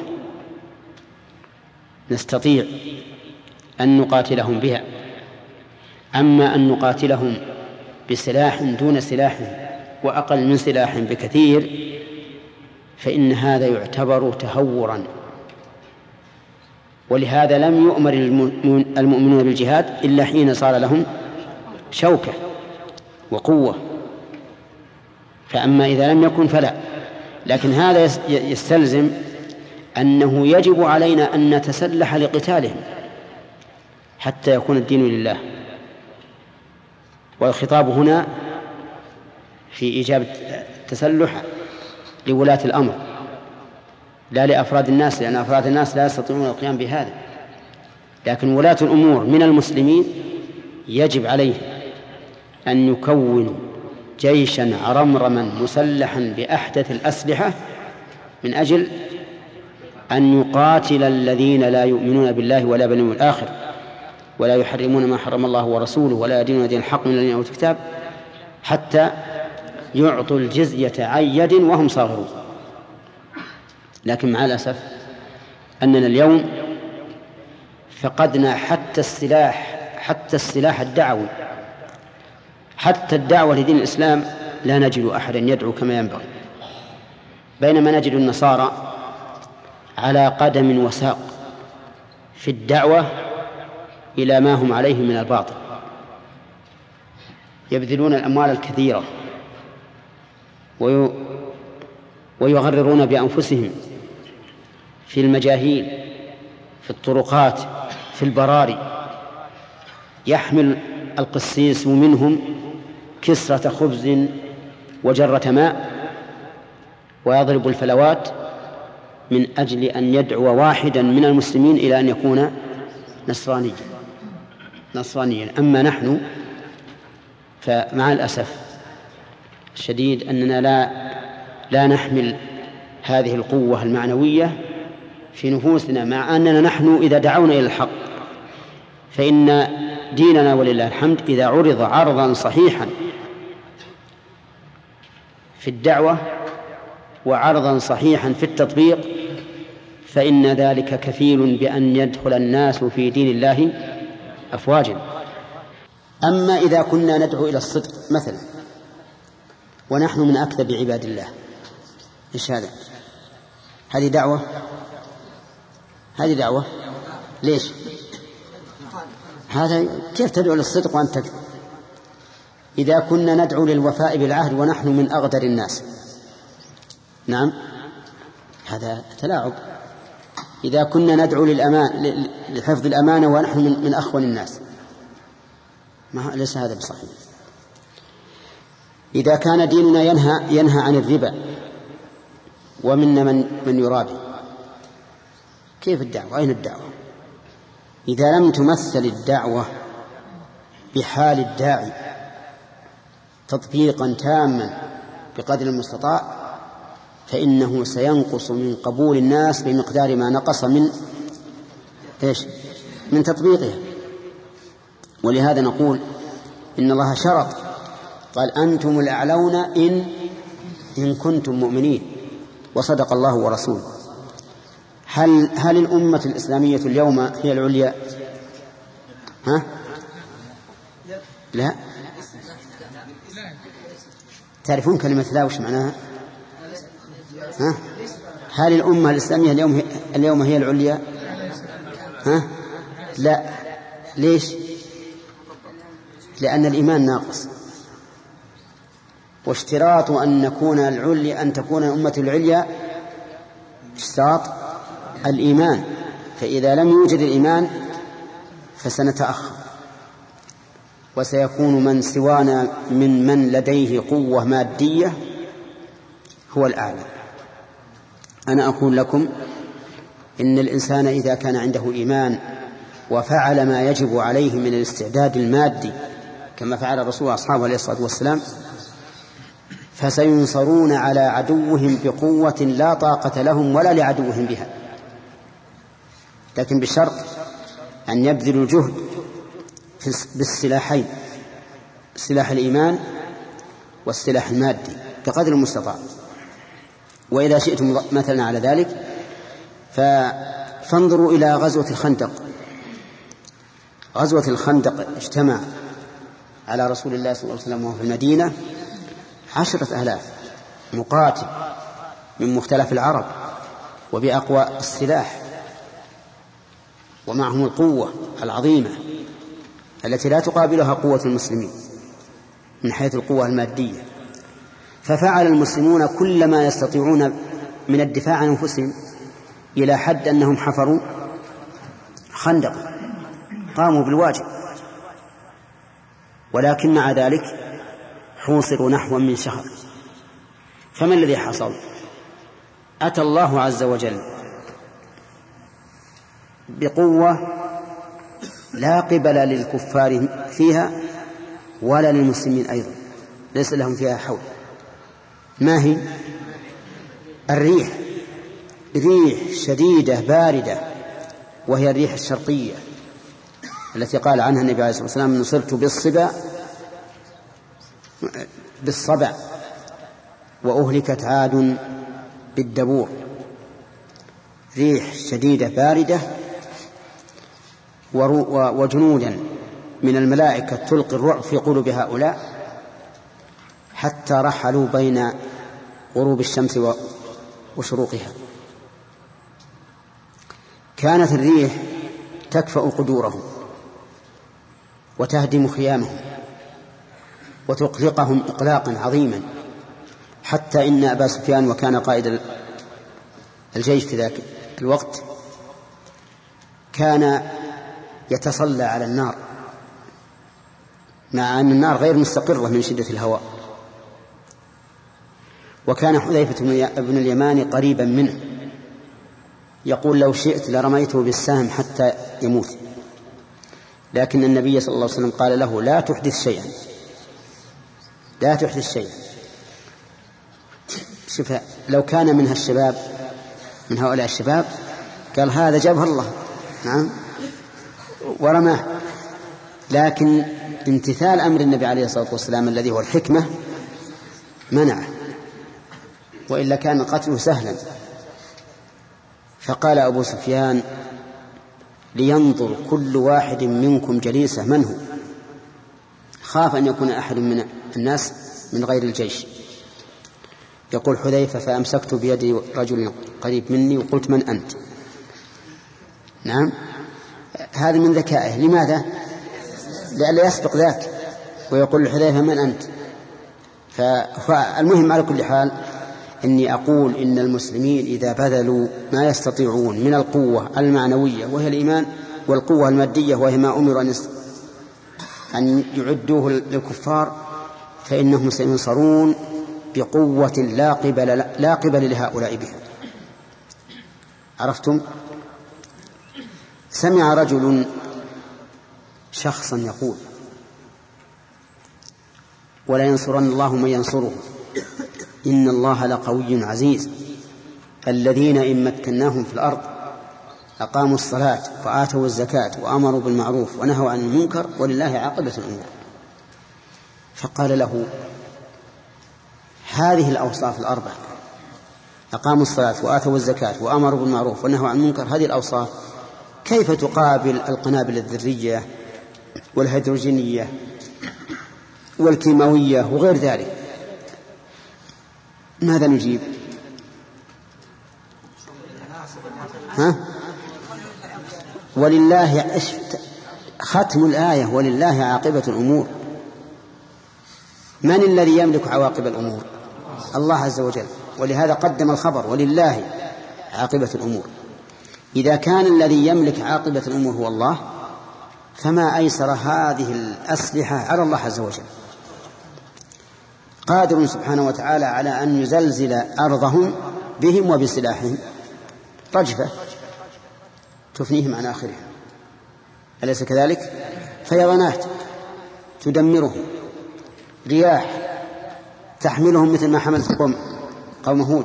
نستطيع أن نقاتلهم بها. أما أن نقاتلهم بسلاح دون سلاح وأقل من سلاح بكثير فإن هذا يعتبر تهورا. ولهذا لم يؤمر المؤمنون بالجهاد إلا حين صار لهم شوكة وقوة، فأما إذا لم يكن فلا. لكن هذا يستلزم أنه يجب علينا أن نتسلح لقتالهم حتى يكون الدين لله. والخطاب هنا في إيجاب التسلح لولاة الأمر لا لأفراد الناس، لأن أفراد الناس لا يستطيعون القيام بهذا، لكن ولاة الأمور من المسلمين يجب عليه أن يكونوا جيشا عرمرما مسلحا بأحدث الأسلحة من أجل أن يقاتل الذين لا يؤمنون بالله ولا باليوم الآخر ولا يحرمون ما حرم الله ورسوله ولا يدينون دين الحق من الذين أوتوا الكتاب حتى يعطوا الجزية عن يد وهم صاغرون. لكن مع الأسف أننا اليوم فقدنا حتى السلاح الدعوي، حتى الدعوة لدين الإسلام لا نجد أحدا يدعو كما ينبغي، بينما نجد النصارى على قدم وساق في الدعوة إلى ما هم عليه من الباطل، يبذلون الأموال الكثيرة ويغررون بأنفسهم في المجاهيل، في الطرقات، في البراري. يحمل القسيس منهم كسرة خبز وجرة ماء ويضرب الفلوات من أجل أن يدعو واحدا من المسلمين إلى أن يكون نصرانيا. أما نحن فمع الأسف الشديد أننا لا نحمل هذه القوة المعنوية في نفوسنا، مع أننا نحن إذا دعونا إلى الحق فإن ديننا ولله الحمد إذا عرض عرضا صحيحا في الدعوة وعرضا صحيحا في التطبيق فإن ذلك كفيل بأن يدخل الناس في دين الله أفواجا. أما إذا كنا ندعو إلى الصدق مثلا ونحن من أكذب عباد الله، إيش هذا؟ هذه دعوة ليش؟ هذا كيف تدعو للصدق وأنت تكذب؟ إذا كنا ندعو للوفاء بالعهد ونحن من أغدر الناس، نعم هذا تلاعب. إذا كنا ندعو لحفظ الأمانة ونحن من أخون الناس، ليس هذا بصحيح. إذا كان ديننا ينهى عن الربا ومنا من يرابي، كيف الدعوة؟ أين الدعوة؟ إذا لم تمثل الدعوة بحال الداعي تطبيقا تاما بقدر المستطاع فإنه سينقص من قبول الناس بمقدار ما نقص من تطبيقها. ولهذا نقول إن الله شرط، قال أنتم الأعلون إن كنتم مؤمنين، وصدق الله ورسوله. هل الأمة الإسلامية اليوم هي العليا؟ لا. تعرفون كلمة لا وش معناها؟ هل الأمة الإسلامية اليوم هي العليا؟ لا. ليش؟ لأن الإيمان ناقص، واشتراط أن تكون الأمة العليا اشتراط الإيمان، فإذا لم يوجد الإيمان فسنتأخر، وسيكون من سوانا من لديه قوة مادية هو الأعلى. أنا أقول لكم إن الإنسان إذا كان عنده إيمان وفعل ما يجب عليه من الاستعداد المادي كما فعل الرسول وأصحابه عليه الصلاة والسلام فسينصرون على عدوهم بقوة لا طاقة لهم ولا لعدوهم بها، لكن بشرط أن يبذلوا الجهد بالسلاحين، سلاح الإيمان والسلاح المادي بقدر المستطاع. وإذا شئتم مثلا على ذلك فانظروا إلى غزوة الخندق. غزوة الخندق اجتمع على رسول الله صلى الله عليه وسلم وهو في المدينة 10,000 مقاتل من مختلف العرب وبأقوى السلاح، ومعهم القوة العظيمة التي لا تقابلها قوة المسلمين من حيث القوة المادية. ففعل المسلمون كل ما يستطيعون من الدفاع عن أنفسهم إلى حد أنهم حفروا خندقا، قاموا بالواجب، ولكن مع ذلك حوصروا نحو من شهر. فما الذي حصل؟ أتى الله عز وجل بقوة لا قبل للكفار فيها ولا للمسلمين أيضا، ليس لهم فيها حول. ما هي؟ الريح، ريح شديدة باردة، وهي الريح الشرقية التي قال عنها النبي عليه الصلاة والسلام نصرت بالصبع وأهلكت عاد بالدبور. ريح شديدة باردة وجنودا من الملائكة تلقي الرعب في قلوب هؤلاء حتى رحلوا بين غروب الشمس وشروقها. كانت الريح تكفأ قدورهم وتهدم خيامهم وتقلقهم إقلاقا عظيما، حتى إن أبا سفيان وكان قائد الجيش في ذاك الوقت كان يتصلى على النار، مع أن النار غير مستقرة من شدة الهواء. وكان حذيفة بن اليمان قريبا منه يقول لو شئت لرميته بالسهم حتى يموت، لكن النبي صلى الله عليه وسلم قال له لا تحدث شيئا، لا تحدث شيئا. شوف لو كان منها الشباب، من هؤلاء الشباب، قال هذا جابه الله، نعم، ورماه. لكن امتثال أمر النبي عليه الصلاة والسلام الذي هو الحكمة منعه، وإلا كان قتله سهلا. فقال أبو سفيان لينظر كل واحد منكم جليسه من هو، خاف أن يكون أحد من الناس من غير الجيش. يقول حذيفة فأمسكت بيد رجل قريب مني وقلت من أنت؟ نعم، هذا من ذكائه. لماذا؟ لألا يسبق ذاك ويقول لحذيفة من أنت. فالمهم على كل حال إني أقول إن المسلمين إذا بذلوا ما يستطيعون من القوة المعنوية وهي الإيمان، والقوة المادية وهي ما أمروا أن يعدوه للكفار، فإنهم سينصرون بقوة لا قبل لهؤلاء بها. عرفتم؟ سمع رجل شخصا يقول ولا ينصرن الله من ينصره إن الله لقوي عزيز الذين إن مكناهم في الأرض أقاموا الصلاة وآتوا الزكاة وأمروا بالمعروف ونهوا عن المنكر ولله عاقبة الأمور. فقال له هذه الأوصاف الأربعة، أقاموا الصلاة وآتوا الزكاة وأمروا بالمعروف ونهوا عن المنكر، هذه الأوصاف كيف تقابل القنابل الذرية والهيدروجينية والكيماوية وغير ذلك؟ ماذا نجيب؟ ولله ختم الآية ولله عاقبة الأمور. من الذي يملك عواقب الأمور؟ الله عز وجل، ولهذا قدم الخبر ولله عاقبة الأمور. إذا كان الذي يملك عاقبة الأمور هو الله، فما أيسر هذه الأسلحة على الله عز وجل، قادر سبحانه وتعالى على أن يزلزل أرضهم بهم وبسلاحهم، رجفة تفنيهم عن آخرهم، أليس كذلك؟ فيضانات تدمرهم، رياح تحملهم مثل ما حملت قوم هود.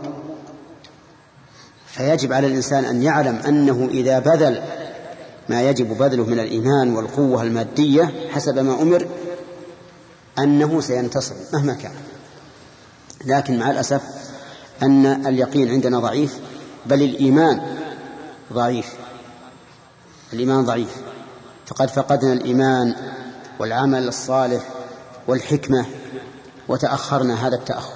فيجب على الإنسان أن يعلم أنه إذا بذل ما يجب بذله من الإيمان والقوة المادية حسب ما أمر أنه سينتصر مهما كان. لكن مع الأسف أن اليقين عندنا ضعيف، بل الإيمان ضعيف، الإيمان ضعيف، فقد فقدنا الإيمان والعمل الصالح والحكمة وتأخرنا هذا التأخر.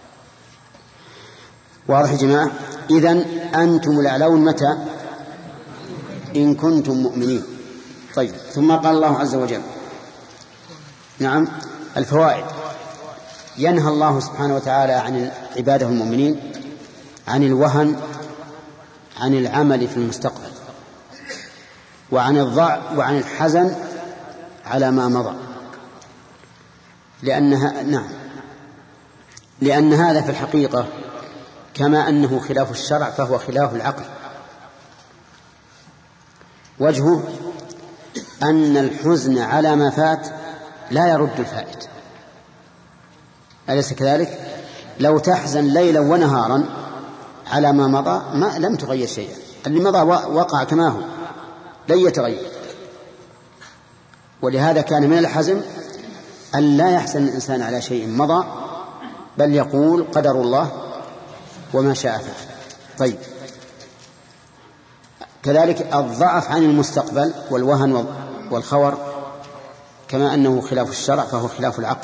واضح يا جماعة؟ إذن أنتم الأعلون متى؟ إن كنتم مؤمنين. طيب، ثم قال الله عز وجل نعم الفوائد. ينهى الله سبحانه وتعالى عن عباده المؤمنين عن الوهن، عن العمل في المستقبل، وعن الضعف وعن الحزن على ما مضى، لأن هذا في الحقيقة كما أنه خلاف الشرع فهو خلاف العقل. وجهه أن الحزن على ما فات لا يرد الفائت، أليس كذلك؟ لو تحزن ليلا ونهارا على ما مضى لم تغير شيئا، اللي مضى وقع كما هو لن يتغير. ولهذا كان من الحزم أن لا يحزن الإنسان على شيء مضى، بل يقول قدر الله وما شاء فعل. طيب، كذلك الضعف عن المستقبل والوهن والخور كما أنه خلاف الشرع فهو خلاف العقل،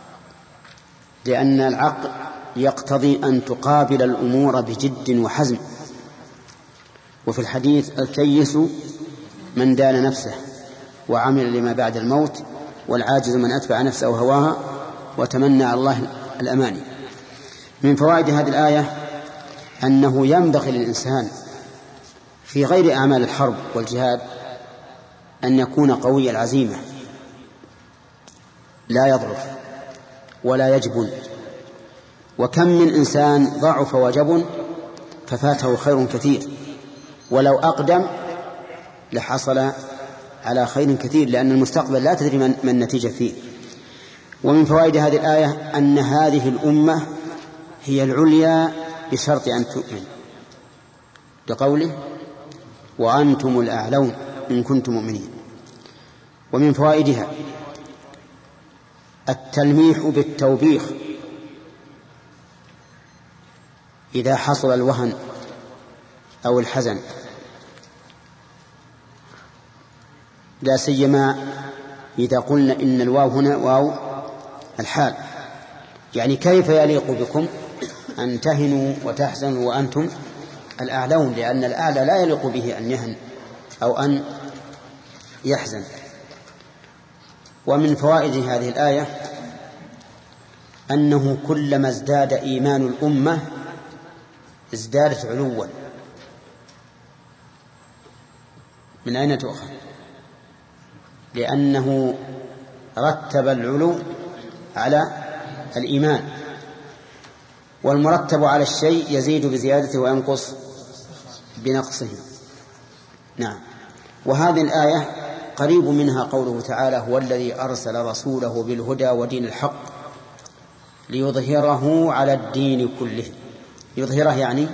لأن العقل يقتضي أن تقابل الأمور بجد وحزم. وفي الحديث الكيس من دان نفسه وعمل لما بعد الموت، والعاجز من أتبع نفسه وهواها وتمنى على الله الأماني. من فوائد هذه الآية أنه ينبغي للإنسان في غير أعمال الحرب والجهاد أن يكون قوي العزيمة، لا يضعف ولا يجبن. وكم من إنسان ضعف وجبن ففاته خير كثير، ولو أقدم لحصل على خير كثير، لأن المستقبل لا تدري ما النتيجة فيه. ومن فوائد هذه الآية أن هذه الأمة هي العليا بشرط أن تؤمن، لقوله وأنتم الأعلون إن كنتم مؤمنين. ومن فوائدها التلميح بالتوبيخ إذا حصل الوهن أو الحزن، لا سيما إذا قلنا إن الواو هنا واو الحال، يعني كيف يليق بكم أن تهنوا وتحزنوا وأنتم الأعلون، لأن الأعلى لا يليق به أن يهن أو أن يحزن. ومن فوائد هذه الآية أنه كلما ازداد إيمان الأمة ازدادت علوا. من أين تؤخذ؟ لأنه رتب العلو على الإيمان، والمرتب على الشيء يزيد بزيادته وينقص بنقصه. نعم. وهذه الآية قريب منها قوله تعالى هو الذي أرسل رسوله بالهدى ودين الحق ليظهره على الدين كله. يظهره يعني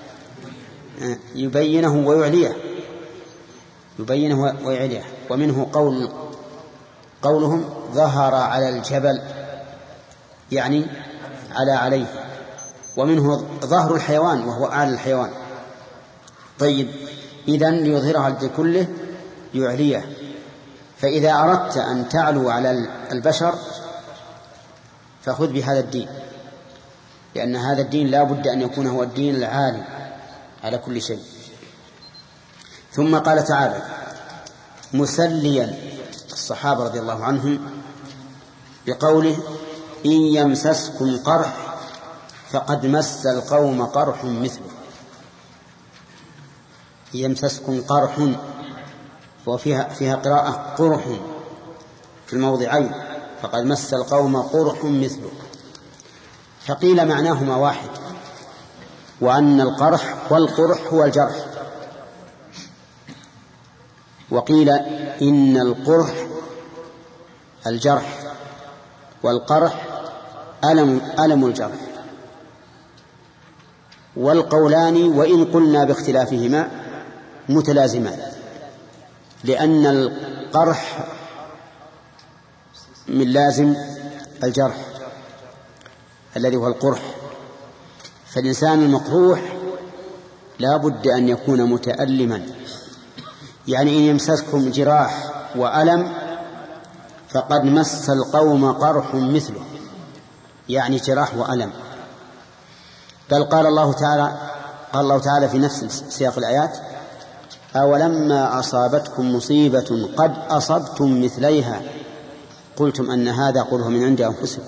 يبينه ويعليه، يبينه ويعليه. ومنه قولهم ظهر على الجبل يعني عليه. ومنه ظهر الحيوان وهو أعلى الحيوان. طيب، إذن ليظهره على الدين كله يعليه. فإذا أردت أن تعلو على البشر فخذ بهذا الدين، لأن هذا الدين لا بد أن يكون هو الدين العالي على كل شيء. ثم قال تعالى مسليا الصحابة رضي الله عنهم بقوله إن يمسسكم قرح فقد مس القوم قرح مثله. يمسسكم قرح، وفيها قراءة قرح في الموضعين، فقد مس القوم قرح مثله. فقيل معناهما واحد، وأن القرح والقرح هو الجرح. وقيل إن القرح الجرح والقرح ألم الجرح. والقولان وإن قلنا باختلافهما متلازمان، لأن القرح من لازم الجرح الذي هو القرح. فالإنسان المقروح لا بد أن يكون متألما، يعني إن يمسسكم جراح وألم فقد مس القوم قرح مثله، يعني جراح وألم. بل قال الله تعالى في نفس سياق الآيات أولما أصابتكم مصيبة قد أصبتم مثليها قلتم أن هذا قله من عند أنفسكم.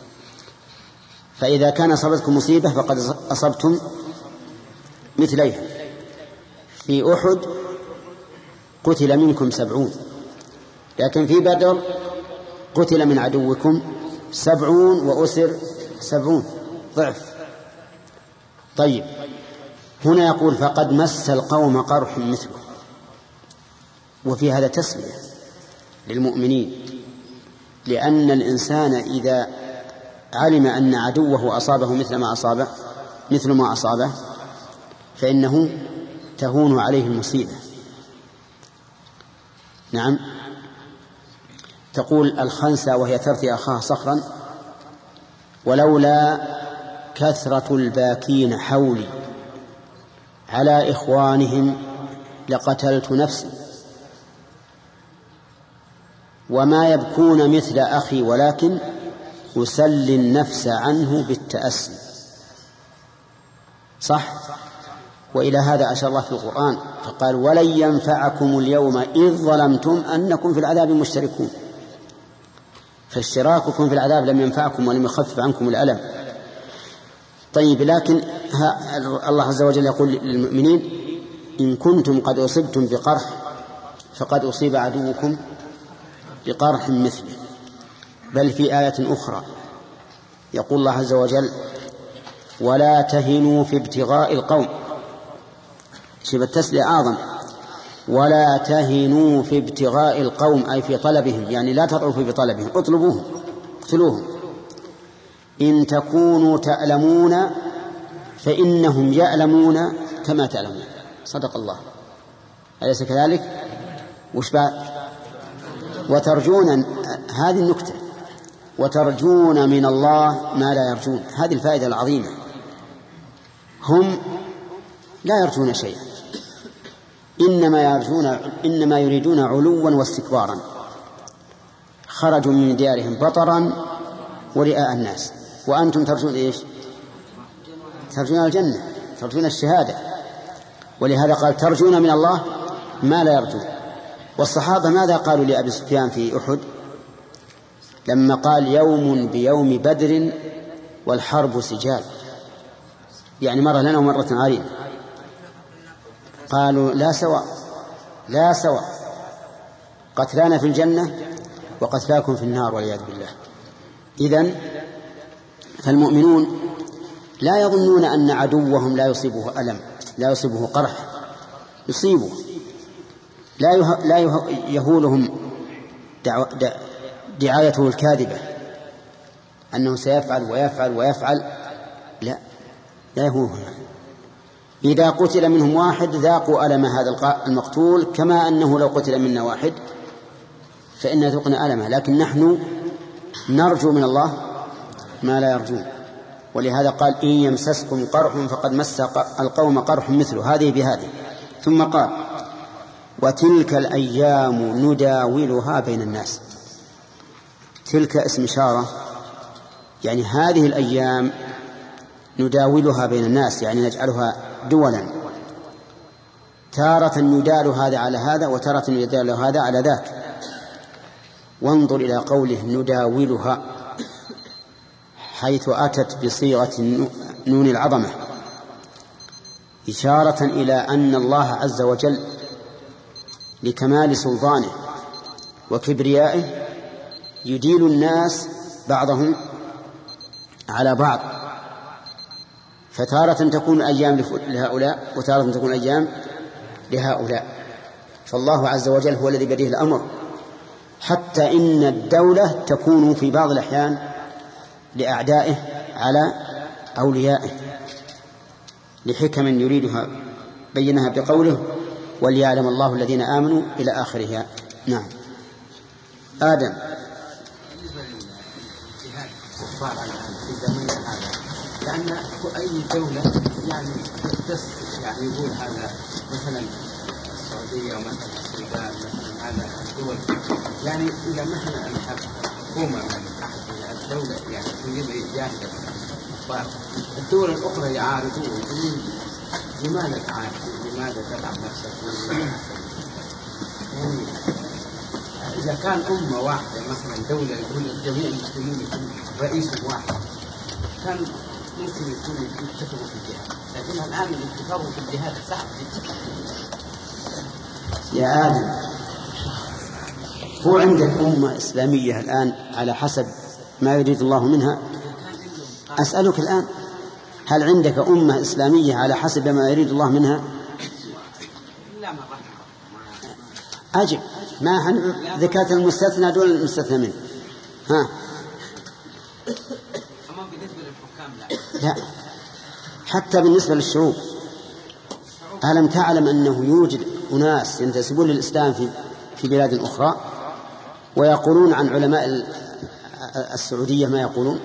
فإذا كان أصابتكم مصيبة فقد أصبتم مثليها. في أحد قتل منكم 70، لكن في بدر قتل من عدوكم 70 وأسر 70 ضعف. طيب، هنا يقول فقد مس القوم قرح مثله، وفي هذا تسلية للمؤمنين، لأن الإنسان إذا علم أن عدوه أصابه مثل ما أصابه فإنه تهون عليه المصيبة. نعم. تقول الخنسة وهي ترثي أخاها صخرا ولولا كثرة الباكين حولي على إخوانهم لقتلت نفسي وما يبكون مثل أخي ولكن أسلي النفس عنه بالتأسي. صح؟ وإلى هذا أشار الله في القرآن فقال ولن ينفعكم اليوم إذ ظلمتم أنكم في العذاب مشتركون. فاشتراككم في العذاب لم ينفعكم ولم يخفف عنكم الألم. طيب لكن الله عز وجل يقول للمؤمنين إن كنتم قد أصبتم بقرح فقد أصيب عدوكم بقرح مثله. بل في آية أخرى يقول الله عز وجل ولا تهنوا في ابتغاء القوم. شبه التسلية أعظم. ولا تهنوا في ابتغاء القوم أي في طلبهم، يعني لا تضعفوا في طلبهم، اطلبوهم اقتلوهم. إن تكونوا تألمون فإنهم يألمون كما تألمون. صدق الله. أليس كذلك؟ وش بعد؟ وترجون، هذه النكتة، وترجون من الله ما لا يرجون. هذه الفائدة العظيمة. هم لا يرجون شيئا، إنما يريدون علوا واستكبارا. خرجوا من ديارهم بطرا ورئاء الناس، وأنتم ترجون إيش؟ ترجون الجنة، ترجون الشهادة. ولهذا قال ترجون من الله ما لا يرجون. والصحابة ماذا قالوا لأبي سفيان في أحد لما قال يوم بيوم بدر والحرب سجال، يعني مرة لنا ومرة علينا؟ قالوا لا سواء، لا سواء، قتلانا في الجنة وقتلاكم في النار والعياذ بالله. إذن فالمؤمنون لا يظنون أن عدوهم لا يصيبه ألم، لا يصيبه قرح، يصيبه، لا يهولهم دعايته الكاذبة أنه سيفعل ويفعل ويفعل، لا يهولهم. إذا قتل منهم واحد ذاقوا ألم هذا المقتول كما أنه لو قتل منا واحد فإن ذقنا ألمه. لكن نحن نرجو من الله ما لا يرجون. ولهذا قال إن يمسسكم قرح فقد مس القوم قرح مثله، هذه بهذه. ثم قال وتلك الأيام نداولها بين الناس. تلك اسم إشارة، يعني هذه الأيام نداولها بين الناس، يعني نجعلها دولا، تارة يدال هذا على هذا وتارة يدال هذا على ذاك. وانظر إلى قوله نداولها حيث أتت بصيغة نون العظمة، إشارة إلى أن الله عز وجل لكمال سلطانه وكبريائه يديل الناس بعضهم على بعض، فتارة تكون أيام لهؤلاء وتارة تكون أيام لهؤلاء. فالله عز وجل هو الذي بيده الأمر، حتى إن الدولة تكون في بعض الأحيان لأعدائه على أوليائه لحكم يريدها بينها بقوله وليعلم الله الذين آمنوا إلى آخرها. نعم. آدم. في زماننا هذا لأن أي دولة يعني يعني يقول هذا مثلا السعودية ومثلا السودان مثلا هذا الدول، يعني إذا مثلا الحكومة من أحد الدولة يعني تريد إيجاد الكفار، الدول الأخرى يعارضون يقولون لماذا تعارض؟ لماذا تلعب نفسك؟ يعني إذا كان أمة واحدة مثلا دولة يقول الجميع المسلمين يكون رئيس واحد كان ممكن يكون يتفقوا في الجهاد، لكن الآن الاتفاق في الجهاد صعب جدا. يا آدم، هو عندك أمة إسلامية الآن على حسب ما يريد الله منها؟ أسألك الآن هل عندك أمة إسلامية على حسب ما يريد الله منها؟ أجب، ما ذكرت المستثنى دون المستثنى منه. ها؟ لا، حتى بالنسبة للشعوب. ألم تعلم أنه يوجد أناس ينتسبون للإسلام في بلاد أخرى ويقولون عن علماء السعودية ما يقولون؟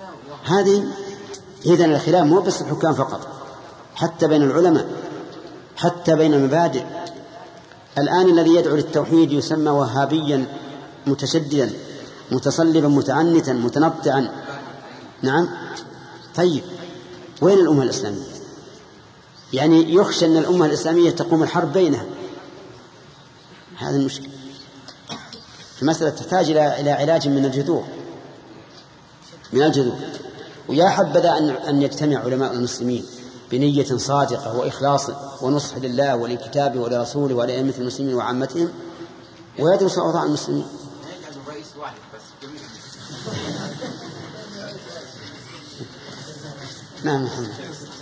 هذه إذن الخلاف مو بس الحكام فقط، حتى بين العلماء حتى بين المبادئ. الآن الذي يدعو للتوحيد يسمى وهابيا متشددا متصلبا متعنتا متنطعا. نعم. طيب وين الأمة الإسلامية؟ يعني يخشى أن الأمة الإسلامية تقوم الحرب بينها. هذا المشكلة. المسألة تحتاج إلى علاج من الجذور ويا حبذا أن يجتمع علماء المسلمين بنية صادقة وإخلاص ونصح لله ولكتابه ولرسوله ولأئمة المسلمين وعامتهم ويدرس أوضاع المسلمين. نعم محمد.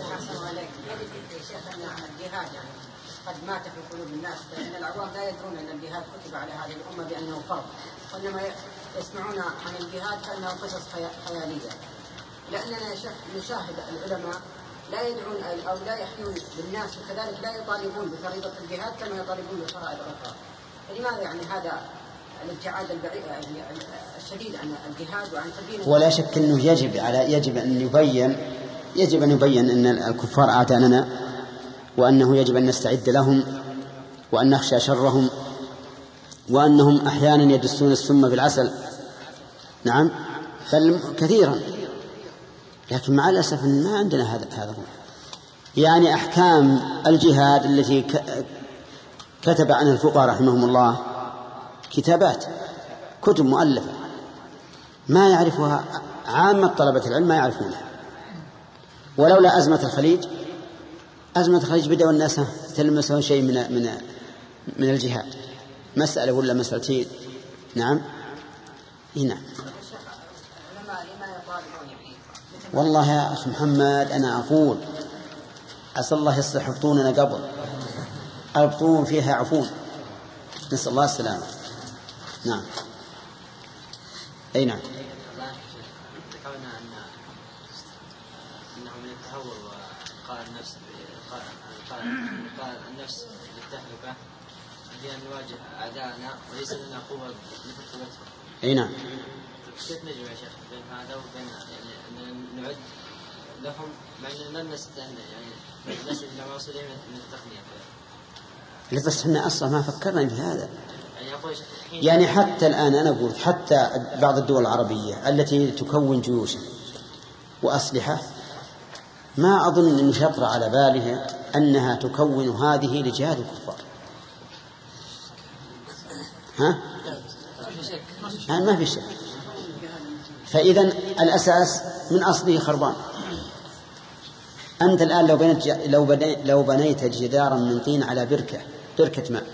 قد مات في قلوب الناس لأن العوام لا يدرون أن الجهاد كتب على هذه الأمة بأنه فرض، وإنما يسمعون عن الجهاد كأنه قصص خيالية. لأننا يا شيخ نشاهد العلماء لا يدعون أو لا يحيون بالناس وكذلك لا يطالبون بفريضة الجهاد كما يطالبون بفرائض أخرى. فلماذا يعني هذا الابتعاد الشديد عن الجهاد وعن تبيين؟ ولا شك أنه يجب أن يبين أن الكفار أعداءنا وأنه يجب أن نستعد لهم وأن نخشى شرهم وأنهم أحيانا يدسون السم في العسل. نعم بل كثيرا. لكن مع الأسف ما عندنا هذا يعني أحكام الجهاد التي كتب عنها الفقهاء رحمهم الله كتابات كتب مؤلفة ما يعرفها عامة طلبة العلم ما يعرفونها. ولولا أزمة الخليج بدأوا الناس يتلمسون شيء من الجهاد مسألة ولا مسألتين. نعم هنا. والله يا أخي محمد أنا أقول أسأل الله يصلح حبطوننا قبل أبطون فيها عفون نسأل الله السلامة. نعم. أي نعم. ذكرنا أنه من التهور وقال النفس للتهلكة هي أن نواجه أعداءنا وليس لنا قوة مثل قوتهم. أي نعم. كيف نجمع يا شيخ بين هذا وبين يعني أن نعد لهم مع أننا لن نستهنى يعني نسل إلى موصولين من التقنية. بس احنا أصلا ما فكرنا في هذا. يعني حتى الآن أنا أقول حتى بعض الدول العربية التي تكون جيوشا وأسلحة ما أظن أن يخطر على بالها أنها تكون هذه لجهاد الكفار. ما في شك. فإذا الأساس من أصله خربان. أنت الآن لو بنيت جدارا من طين على بركة ماء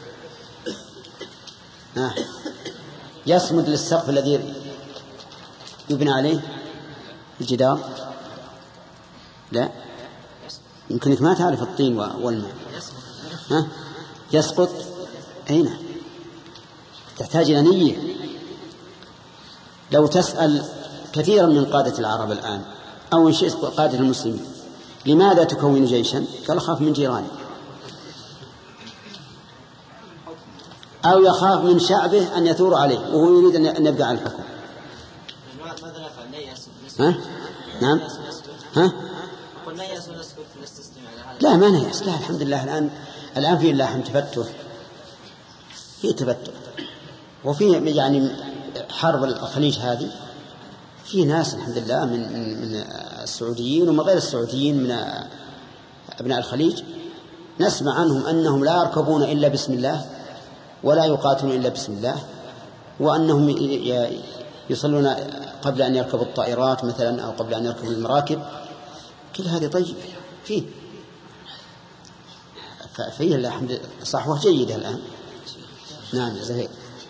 يصمد للسقف الذي يبنى عليه الجدار؟ لا يمكنك ما تعرف الطين والماء يسقط. أين تحتاج إلى نية. لو تسأل كثيرا من قادة العرب الآن أو إن شئت قادة المسلمين لماذا تكون جيشا؟ قال خاف من جيراني أو يخاف من شعبه أن يثور عليه وهو يريد أن يبقى على الحكم. نعم. لا ما نيأس. لا الحمد لله الآن في الله تفتح في تفتح وفي يعني حرب الخليج هذه في ناس الحمد لله من السعوديين ومن غير السعوديين من أبناء الخليج نسمع عنهم أنهم لا يركبون إلا بسم الله ولا يقاتلون إلا بسم الله وأنهم يصلون قبل أن يركبوا الطائرات مثلا أو قبل أن يركبوا المراكب. كل هذه طيب فيه الحمد لله صحوة جيدة الآن. نعم زهير.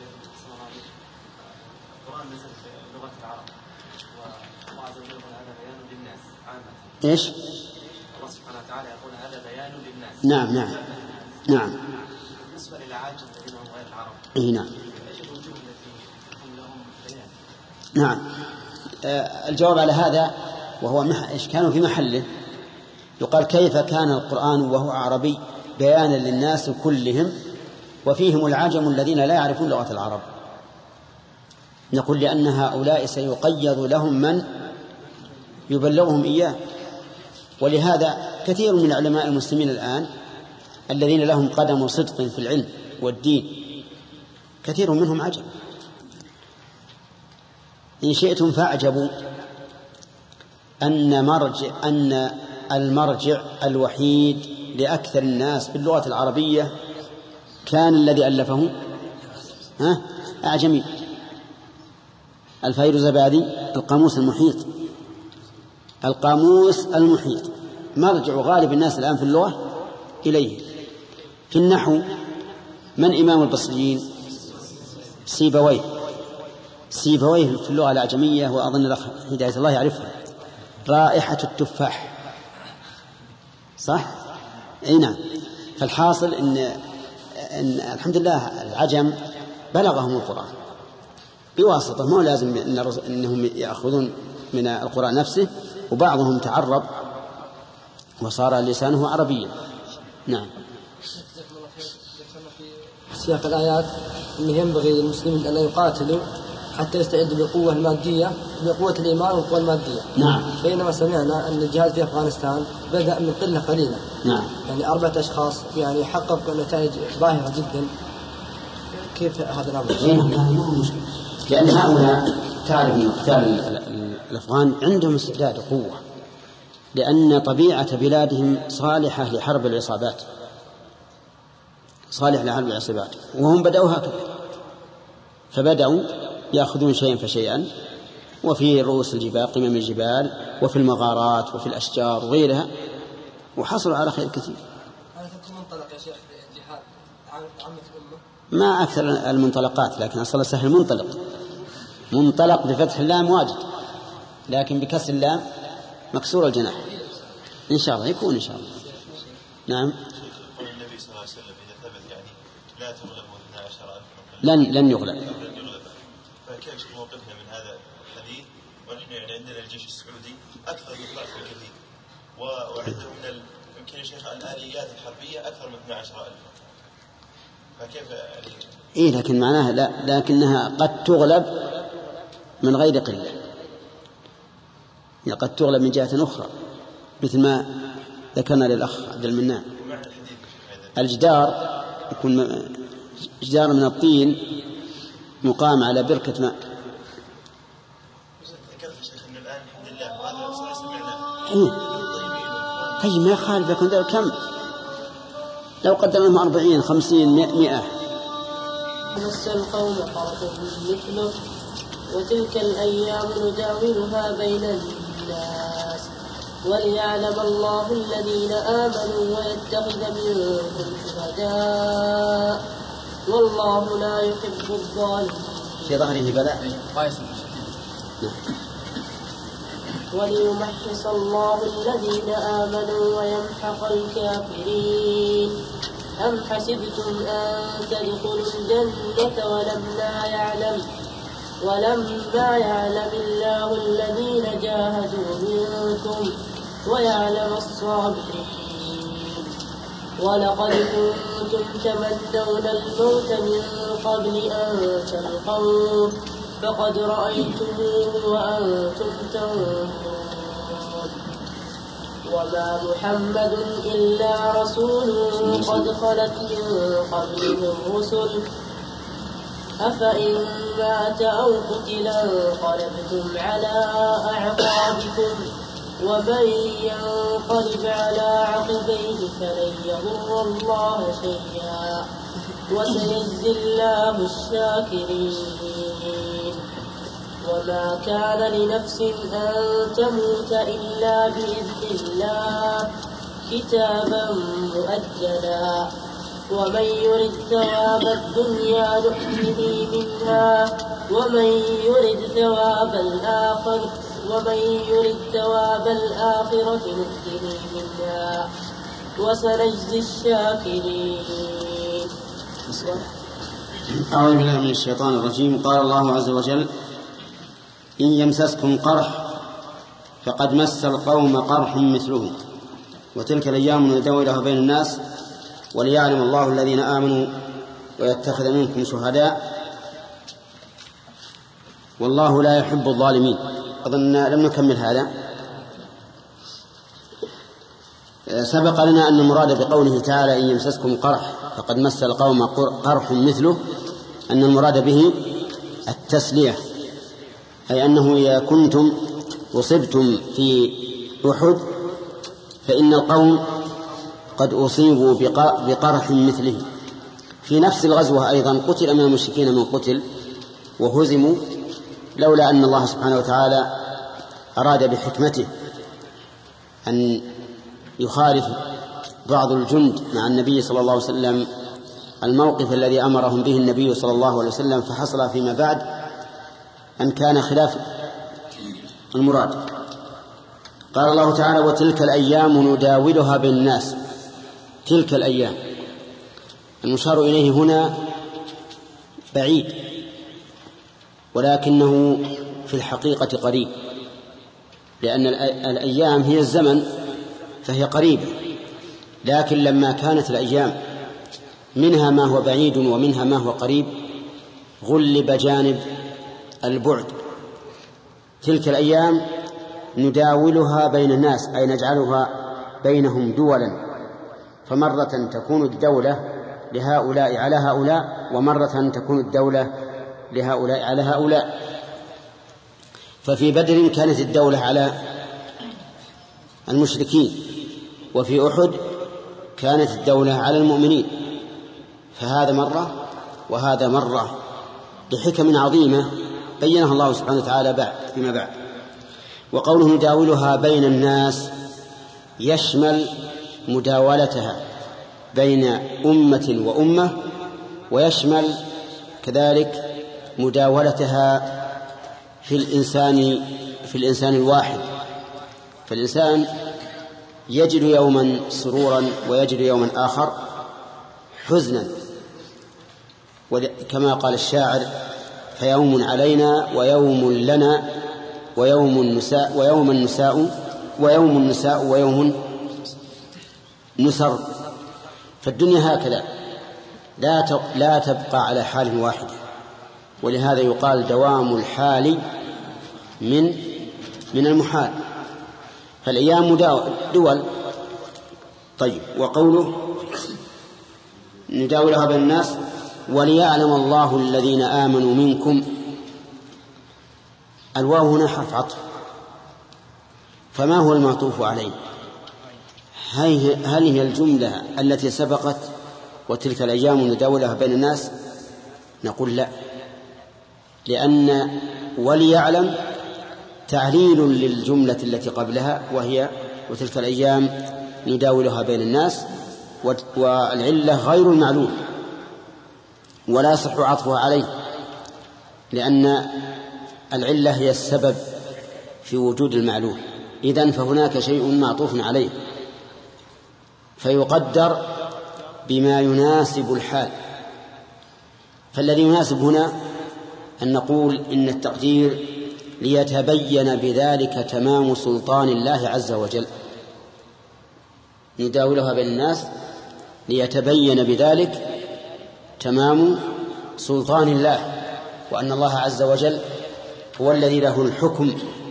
إيش؟ الله سبحانه وتعالى يقول هذا بيان للناس. نعم. بالنسبة للعاجم الذين هم غير العرب. إيه نعم. إيش الوجوه التي تكون لهم بيان؟ نعم. الجواب على هذا وهو إشكال في محله يقال كيف كان القرآن وهو عربي بيانا للناس كلهم وفيهم العجم الذين لا يعرفون لغة العرب. نقول لأن هؤلاء سيقيض لهم من يبلغهم إياه. ولهذا كثير من علماء المسلمين الآن الذين لهم قدم صدق في العلم والدين كثير منهم عجب. إن شئتم فاعجبوا أن المرجع الوحيد لأكثر الناس باللغة العربية كان الذي ألفه أعجمي، الفيروزبادي. القاموس المحيط مرجع غالب الناس الآن في اللغة إليه. في النحو من إمام البصريين؟ سيبويه في اللغة الأعجمية، وأظن الأخ هداية الله يعرفها، رائحة التفاح، صح؟ أي نعم. فالحاصل إن الحمد لله العجم بلغهم القرآن بواسطة، ما لازم أنهم يأخذون من القرآن نفسه، وبعضهم تعرب وصار لسانه عربيا. نعم. في سياق الآيات أنه ينبغي للمسلمين أن لا يقاتلوا حتى يستعدوا بالقوة المادية، بقوة الإيمان والقوة المادية. نعم. بينما سمعنا أن الجهاد في أفغانستان بدأ من قلة قليلة. نعم. يعني 4 أشخاص يعني حققوا نتائج باهرة جدا. كيف هذا الأمر؟ ما مشكلة، لأن هؤلاء تعرف من قتال الأفغان عندهم استعداد وقوة، لأن طبيعة بلادهم صالحة لحرب العصابات، وهم بدأوا هكذا، فبدأوا يأخذون شيئا فشيئا، وفي رؤوس الجبال، قمم الجبال، وفي المغارات وفي الأشجار وغيرها، وحصلوا على خير كثير. هل تكون منطلق يا شيخ الجهاد عامة الأمة؟ ما أكثر المنطلقات، لكن أصل سهل منطلق بفتح اللام واجد، لكن بكسر اللام مكسور الجناح. إن شاء الله يكون إن شاء الله. نعم. النبي صلى الله عليه وسلم إذا ثبت يعني لا تغلبوا 12,000 لن يغلب. فكيف موقفنا من هذا الحديث ونحن يعني عندنا الجيش السعودي أكثر من ضعف الكثير، وعندهم من يمكن يا شيخ الآليات الحربية أكثر من 12,000، فكيف يعني؟ إيه، لكن معناها لا، لكنها قد تغلب من غير قلة، يعني قد تغلب من جهة أخرى، مثل ما ذكرنا للأخ عبد المنان. الجدار يكون جدار من الطين مقام على بركة ماء. ذكرت شيخ إن الآن الحمد لله هذا سمعنا. طيب ما يخالف، يكون ذلك كم؟ لو قدمنا 40 50 100. مس القوم قرض مثله وتلك الأيام نداولها بين الناس وليعلم الله الذين آمنوا ويتخذ منكم شهداء والله لا يحب الظالمين. في ظهره بلاء. وليمحص الله الذين آمنوا ويمحق الكافرين. أم حسبتم أن تدخلوا الجنة ولما يعلم الله الذين جاهدوا منكم ويعلم الصابرين. ولقد كنتم تمنون الموت من قبل أن تلقوه فقد رأيتموه وأنتم تنظرون. وما محمد إلا رسول قد خلت من قبله الرسل أفإن مات أو قتل انقلبتم على أعقابكم ومن ينقلب على عقبيه فلن يضر الله شيئا وسيجزي الله الشاكرين. وما كان لنفس أن تموت إلا بإذن الله كتابا مؤجلا ومن يرد ثواب الدنيا نؤته منها ومن يرد ثواب الآخرة نؤته منها وسنجزي الشاكرين. أعوذ بالله من الشيطان الرجيم. قال الله عز وجل: إن يمسسكم قرح فقد مس القوم قرح مثله وتلك الأيام نداولها بين الناس وليعلم الله الذين آمنوا ويتخذ منكم شهداء والله لا يحب الظالمين. أظن لم نكمل هذا. سبق لنا أن المراد بقوله تعالى إن يمسسكم قرح فقد مس القوم قرح مثله أن المراد به التسلية، أي أنه إذا كنتم أصبتم في أحد فإن القوم قد أصيبوا بقرح مثله. في نفس الغزوة أيضا قتل من المشركين من قتل وهزموا، لولا أن الله سبحانه وتعالى أراد بحكمته أن يخالف بعض الجند مع النبي صلى الله عليه وسلم الموقف الذي أمرهم به النبي صلى الله عليه وسلم، فحصل فيما بعد أن كان خلاف المراد. قال الله تعالى وتلك الأيام نداولها بين الناس. تلك الأيام المشار إليه هنا بعيد، ولكنه في الحقيقة قريب، لأن الأيام هي الزمن فهي قريبة، لكن لما كانت الأيام منها ما هو بعيد ومنها ما هو قريب غلب جانب البعد. تلك الأيام نداولها بين الناس، أي نجعلها بينهم دولا، فمرة تكون الدولة لهؤلاء على هؤلاء، ومرة تكون الدولة لهؤلاء على هؤلاء. ففي بدر كانت الدولة على المشركين، وفي أحد كانت الدولة على المؤمنين، فهذا مرة وهذا مرة لحكم عظيمة بينها الله سبحانه وتعالى فيما بعد. وقوله نداولها بين الناس يشمل مداولتها بين أمة وأمة، ويشمل كذلك مداولتها في الإنسان الواحد. فالإنسان يجد يوما سرورا ويجد يوما آخر حزنا، كما قال الشاعر فيوم علينا ويوم لنا ويوم النساء ويوم نسر. فالدنيا هكذا لا تبقى على حال واحد، ولهذا يقال دوام الحال من المحال. فالأيام دول. طيب، وقوله نداولها بين الناس وليعلم الله الذين آمنوا منكم. الواو هنا حرف عطف، فما هو المعطوف عليه؟ هل هي الجملة التي سبقت وتلك الأيام نداولها بين الناس؟ نقول لا، لأن وليعلم تعليل للجملة التي قبلها وهي وتلك الأيام نداولها بين الناس، والعلة غير المعلوم ولا يصح عطفها عليه، لأن العلة هي السبب في وجود المعلوم. إذن فهناك شيء معطوف عليه فيقدر بما يناسب الحال. فالذي يناسب هنا أن نقول إن التقدير ليتبين بذلك تمام سلطان الله عز وجل. نداولها بين الناس ليتبين بذلك تمام سلطان الله، وأن الله عز وجل هو الذي له الحكم،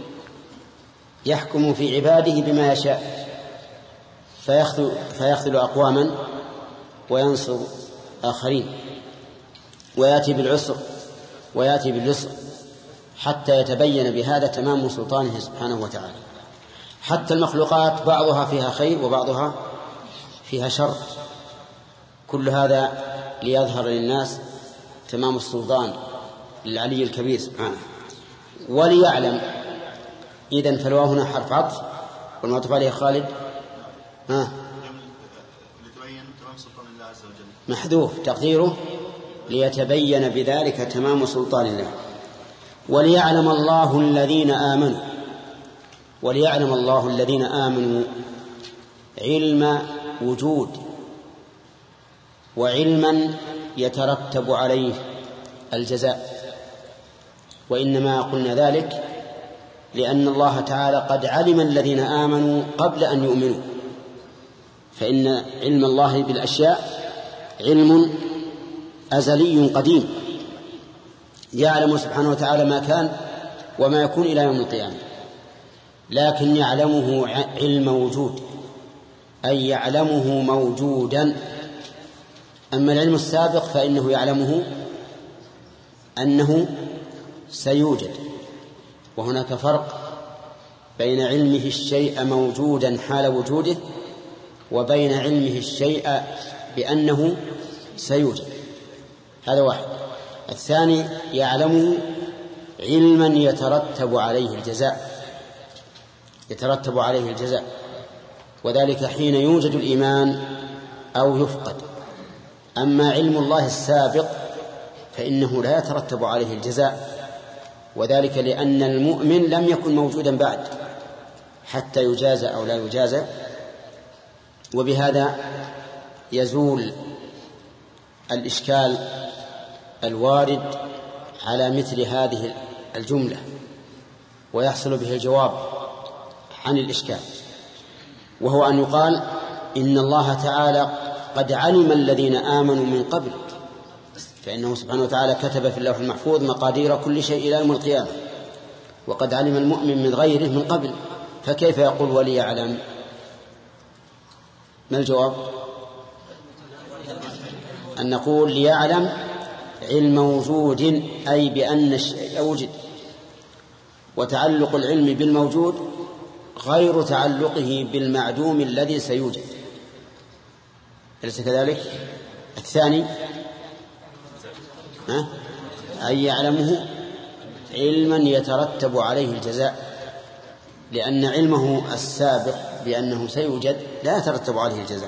يحكم في عباده بما يشاء، فيخذل أقواما وينصر آخرين، ويأتي بالعسر ويأتي باليسر، حتى يتبين بهذا تمام سلطانه سبحانه وتعالى. حتى المخلوقات بعضها فيها خير وبعضها فيها شر، كل هذا ليظهر للناس تمام السلطان للعلي الكبير سبحانه. وليعلم، إذن فالواو هنا حرف عطف والمعطوف عليه خالد محذوف تقديره ليتبين بذلك تمام سلطان الله. وليعلم الله الذين آمنوا. وليعلم الله الذين آمنوا علم وجود، وعلما يترتب عليه الجزاء. وإنما قلنا ذلك لأن الله تعالى قد علم الذين آمنوا قبل أن يؤمنوا، فإن علم الله بالأشياء علم أزلي قديم، يعلم سبحانه وتعالى ما كان وما يكون إلى يوم القيامة، لكن يعلمه علم وجود، أي يعلمه موجودا. أما العلم السابق فإنه يعلمه أنه سيوجد، وهناك فرق بين علمه الشيء موجودا حال وجوده وبين علمه الشيء بأنه سيوجد. هذا واحد. الثاني يعلمه علما يترتب عليه الجزاء، وذلك حين يوجد الإيمان أو يفقد. أما علم الله السابق فإنه لا يترتب عليه الجزاء، وذلك لأن المؤمن لم يكن موجودا بعد حتى يجازى أو لا يجازى. وبهذا يزول الإشكال الوارد على مثل هذه الجملة، ويحصل به الجواب عن الإشكال، وهو أن يقال إن الله تعالى قد علم الذين آمنوا من قبل، فإنه سبحانه وتعالى كتب في اللوح المحفوظ مقادير كل شيء إلى يوم القيامة، وقد علم المؤمن من غيره من قبل، فكيف يقول وليعلم؟ ما الجواب؟ أن نقول ليعلم علم وجود، أي بأن الشيء وجد، وتعلق العلم بالموجود غير تعلقه بالمعدوم الذي سيوجد، أليس كذلك؟ الثاني أن يعلمه علما يترتب عليه الجزاء، لأن علمه السابق بأنه سيوجد لا يترتب عليه الجزاء.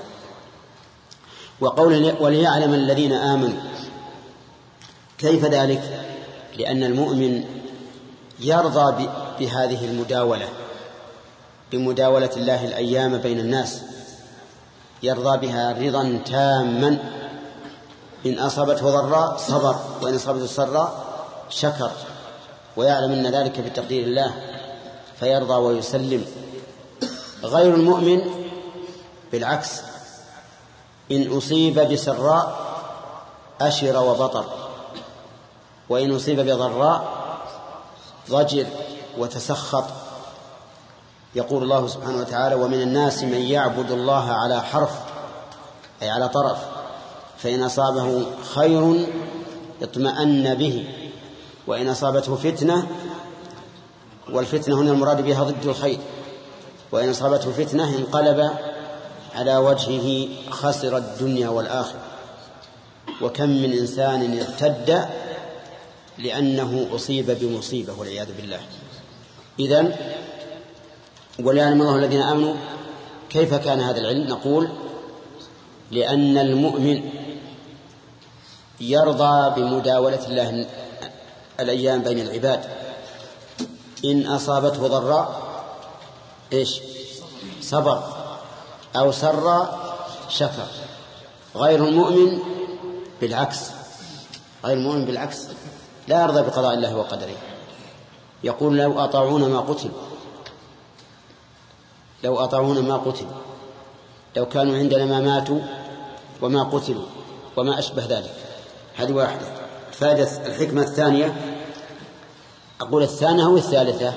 وقول وليعلم الذين آمنوا، كيف ذلك؟ لأن المؤمن يرضى بهذه المداولة، بمداولة الله الأيام بين الناس، يرضى بها رضا تاما. إن أصابته ضراء صبر، وإن أصابته سراء شكر، ويعلم أن ذلك بتقدير الله فيرضى ويسلم. غير المؤمن بالعكس، إن أصيب بسراء أشر وبطر، وإن أصيب بضراء ضجر وتسخط. يقول الله سبحانه وتعالى: ومن الناس من يعبد الله على حرف، أي على طرف، فإن أصابه خير اطمأن به، وإن أصابته فتنة، والفتنة هنا المراد بها ضد الخير، وإن أصابته فتنة انقلب على وجهه خسر الدنيا والآخرة. وكم من إنسان ارتد لأنه أصيب بمصيبة والعياذ بالله. إذن وليعلم الله الذين آمنوا. كيف كان هذا العلم؟ نقول لأن المؤمن يرضى بمداولة الله الأيام بين العباد. إن أصابته ضراء إيش؟ صبر، أو سر شكر. غير المؤمن بالعكس، غير المؤمن بالعكس لا يرضى بقضاء الله وقدره، يقول لو أطاعونا ما قتلوا، لو أطاعونا ما قتلوا، لو كانوا عندنا ما ماتوا وما قتلوا وما أشبه ذلك. هذه واحدة. فائدة الحكمة الثانية، أقول الثانية أو الثالثة؟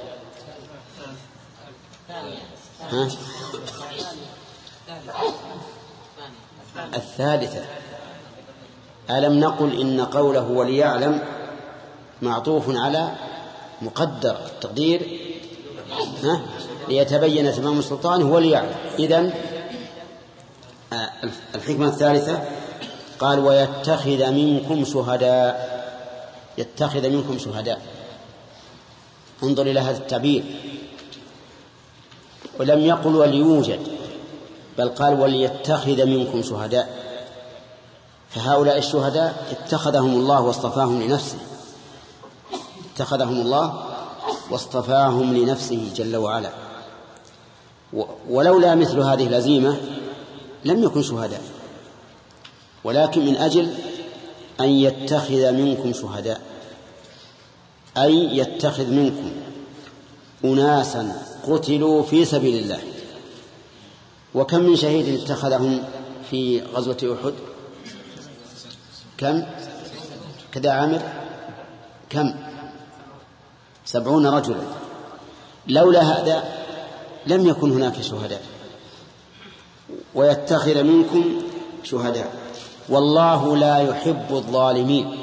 الثالثة. ألم نقل إن قوله وليعلم معطوف على مقدر التقدير ليتبين تمام السلطان وليعلم. إذن الحكمة الثالثة قال ويتخذ منكم شهداء. يتخذ منكم شهداء، انظر إلى هذا التعبير، ولم يقل وليوجد، بل قال وليتخذ منكم شهداء. فهؤلاء الشهداء اتخذهم الله واصطفاهم لنفسه، اتخذهم الله واصطفاهم لنفسه جل وعلا. ولولا مثل هذه العزيمة لم يكن شهداء، ولكن من أجل أن يتخذ منكم شهداء، أي يتخذ منكم أناسا قتلوا في سبيل الله. وكم من شهيد اتخذهم في غزوة أحد؟ كم؟ كذا عامر كم؟ 70 رجلا. لولا هذا لم يكن هناك شهداء، ويتخذ منكم شهداء والله لا يحب الظالمين.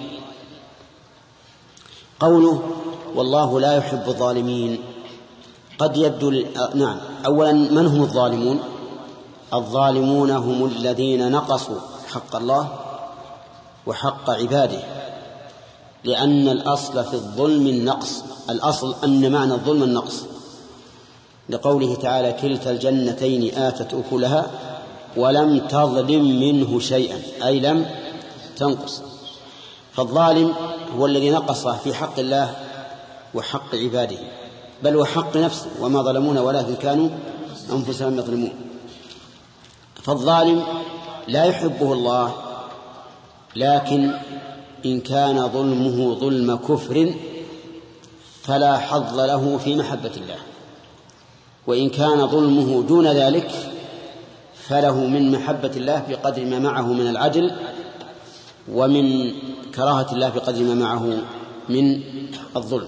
قوله والله لا يحب الظالمين قد يبدو نعم. أولا من هم الظالمون؟ الظالمون هم الذين نقصوا حق الله وحق عباده، لأن الأصل في الظلم النقص، الأصل أن معنى الظلم النقص، لقوله تعالى كلتا الجنتين آتت أكلها ولم تظلم منه شيئا، أي لم تنقص. فالظالم هو الذي نقص في حق الله وحق عباده، بل وحق نفسه، وما ظلمونا ولكن كانوا أنفسهم يظلمون. فالظالم لا يحبه الله، لكن إن كان ظلمه ظلم كفر فلا حظ له في محبة الله، وإن كان ظلمه دون ذلك فله من محبة الله بقدر ما معه من العدل، ومن كراهة الله بقدر ما معه من الظلم.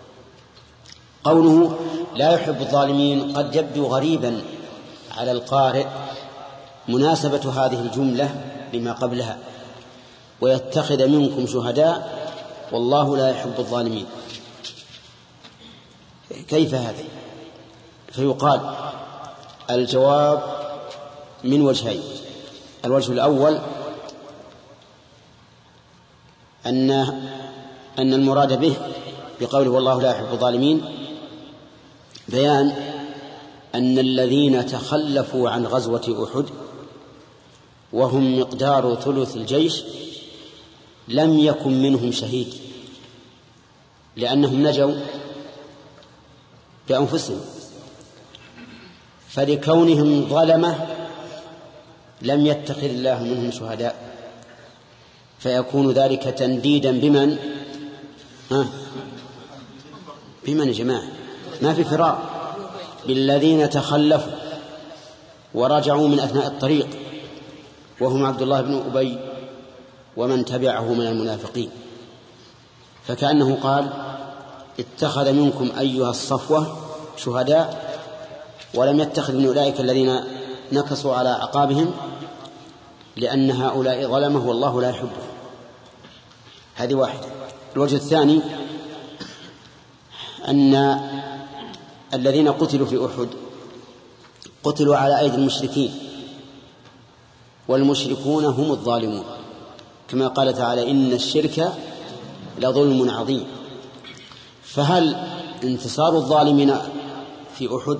قوله لا يحب الظالمين قد يبدو غريبا على القارئ مناسبة هذه الجملة لما قبلها، ويتخذ منكم شهداء والله لا يحب الظالمين. كيف هذا؟ فيقال الجواب من وجهين. الوجه الأول أن المراد به بقوله والله لا يحب الظالمين بيان أن الذين تخلفوا عن غزوة أحد وهم مقدار ثلث الجيش لم يكن منهم شهيد، لأنهم نجوا بأنفسهم، فلكونهم ظلمة لم يتخذ الله منهم شهداء، فيكون ذلك تنديدا بمن؟ بمن يا جماعة؟ ما في فراق، بالذين تخلفوا ورجعوا من أثناء الطريق، وهم عبد الله بن أبي ومن تبعه من المنافقين. فكأنه قال اتخذ منكم أيها الصفوة شهداء، ولم يتخذ من أولئك الذين نكصوا على أعقابهم، لأن هؤلاء ظلمه والله لا يحبه. هذه واحدة. الوجه الثاني أن الذين قتلوا في أحد قتلوا على أيدي المشركين، والمشركون هم الظالمون، كما قال تعالى إن الشرك لظلم عظيم. فهل انتصار الظالمين في أحد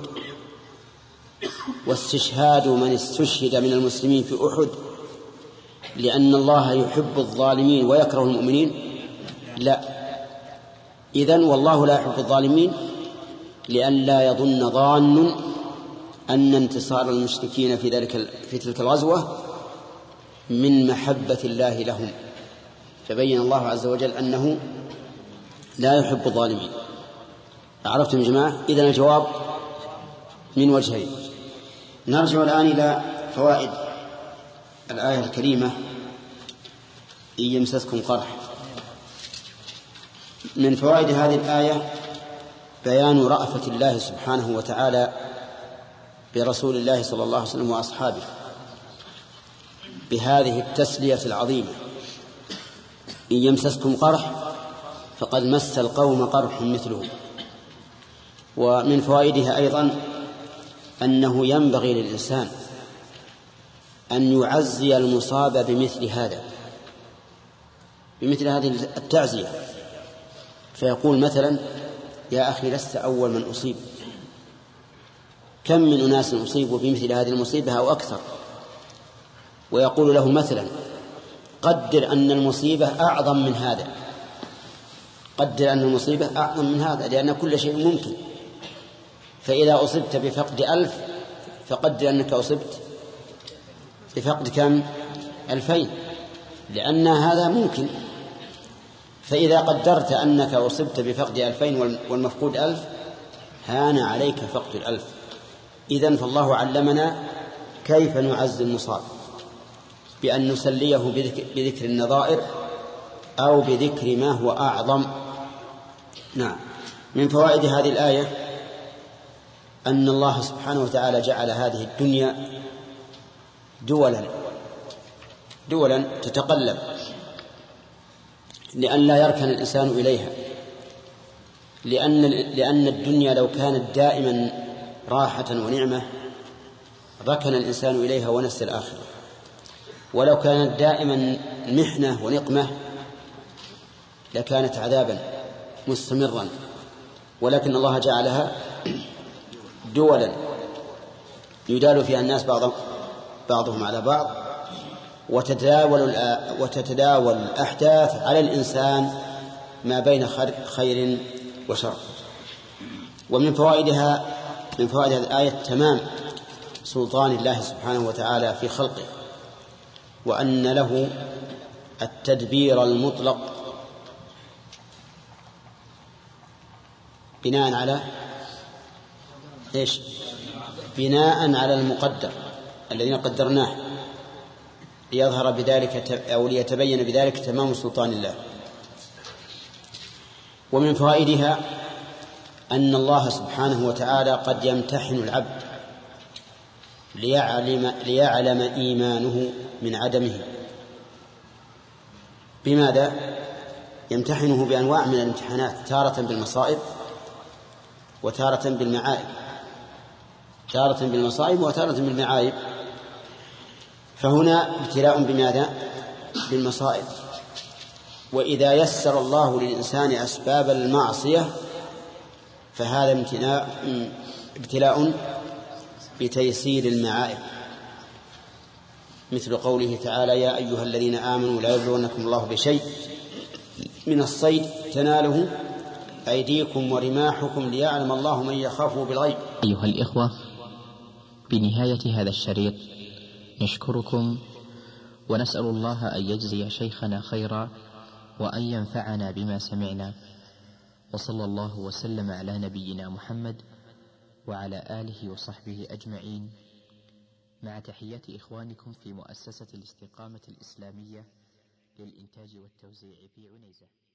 واستشهاد من استشهد من المسلمين في أحد لأن الله يحب الظالمين ويكره المؤمنين؟ لا. إذن والله لا يحب الظالمين لأن لا يظن ظان أن انتصار المشركين في تلك الغزوة من محبة الله لهم، فبين الله عز وجل أنه لا يحب الظالمين. عرفتم يا جماعة؟ إذن الجواب من وجهين. نرجع الآن إلى فوائد الآية الكريمة إن يمسسكم قرح. من فوائد هذه الآية بيان رأفة الله سبحانه وتعالى برسول الله صلى الله عليه وسلم وأصحابه بهذه التسلية العظيمة: إن يمسسكم قرح فقد مس القوم قرح مثله. ومن فوائدها أيضا أنه ينبغي للإنسان أن يعزي المصاب بمثل هذه التعزية، فيقول مثلا يا أخي لست أول من أصيب، كم من أناس أصيبوا بمثل هذه المصيبة أو أكثر، ويقول له مثلا قدر أن المصيبة أعظم من هذا، قدر أن المصيبة أعظم من هذا، لأن كل شيء ممكن. فإذا أصبت بفقد 1000 فقدر أنك أصبت بفقد كم؟ 2000، لأن هذا ممكن. فإذا قدرت أنك أصبت بفقد 2000 والمفقود 1000 هان عليك فقد 1000. إذن فالله علمنا كيف نعزي المصاب، بأن نسليه بذكر النظائر أو بذكر ما هو أعظم. نعم. من فوائد هذه الآية أن الله سبحانه وتعالى جعل هذه الدنيا دولا تتقلب، لئلا يركن الإنسان إليها، لأن الدنيا لو كانت دائما راحة ونعمة ركن الإنسان إليها ونسي الآخرة، ولو كانت دائما محنة ونقمة لكانت عذابا مستمرا، ولكن الله جعلها دولا يدال فيها الناس بعضهم على بعض، وتتداول الأحداث على الإنسان ما بين خير وشر. ومن فوائد هذه الآية تمام سلطان الله سبحانه وتعالى في خلقه، وأن له التدبير المطلق بناء على إيش؟ بناء على المقدر الذين قدرناه، ليظهر بذلك أو ليتبين بذلك تمام سلطان الله. ومن فوائدها أن الله سبحانه وتعالى قد يمتحن العبد ليعلم إيمانه من عدمه. بماذا؟ يمتحنه بأنواع من الامتحانات، تارة بالمصائب وتارة بالمعايب، تارة بالمصائب وتارة بالمعايب. فهنا ابتلاء بماذا؟ بالمصائب. وإذا يسر الله للإنسان أسباب المعصية فهذا ابتلاء بتيسير المعائب، مثل قوله تعالى: يا أيها الذين آمنوا لا يبلونكم الله بشيء من الصيد تناله أيديكم ورماحكم ليعلم الله من يخافه بالغيب. أيها الإخوة، بنهاية هذا الشريط نشكركم ونسأل الله أن يجزي شيخنا خيرا وأن ينفعنا بما سمعنا، وصلى الله وسلم على نبينا محمد وعلى آله وصحبه أجمعين، مع تحيات إخوانكم في مؤسسة الاستقامة الإسلامية للإنتاج والتوزيع في عنيزة.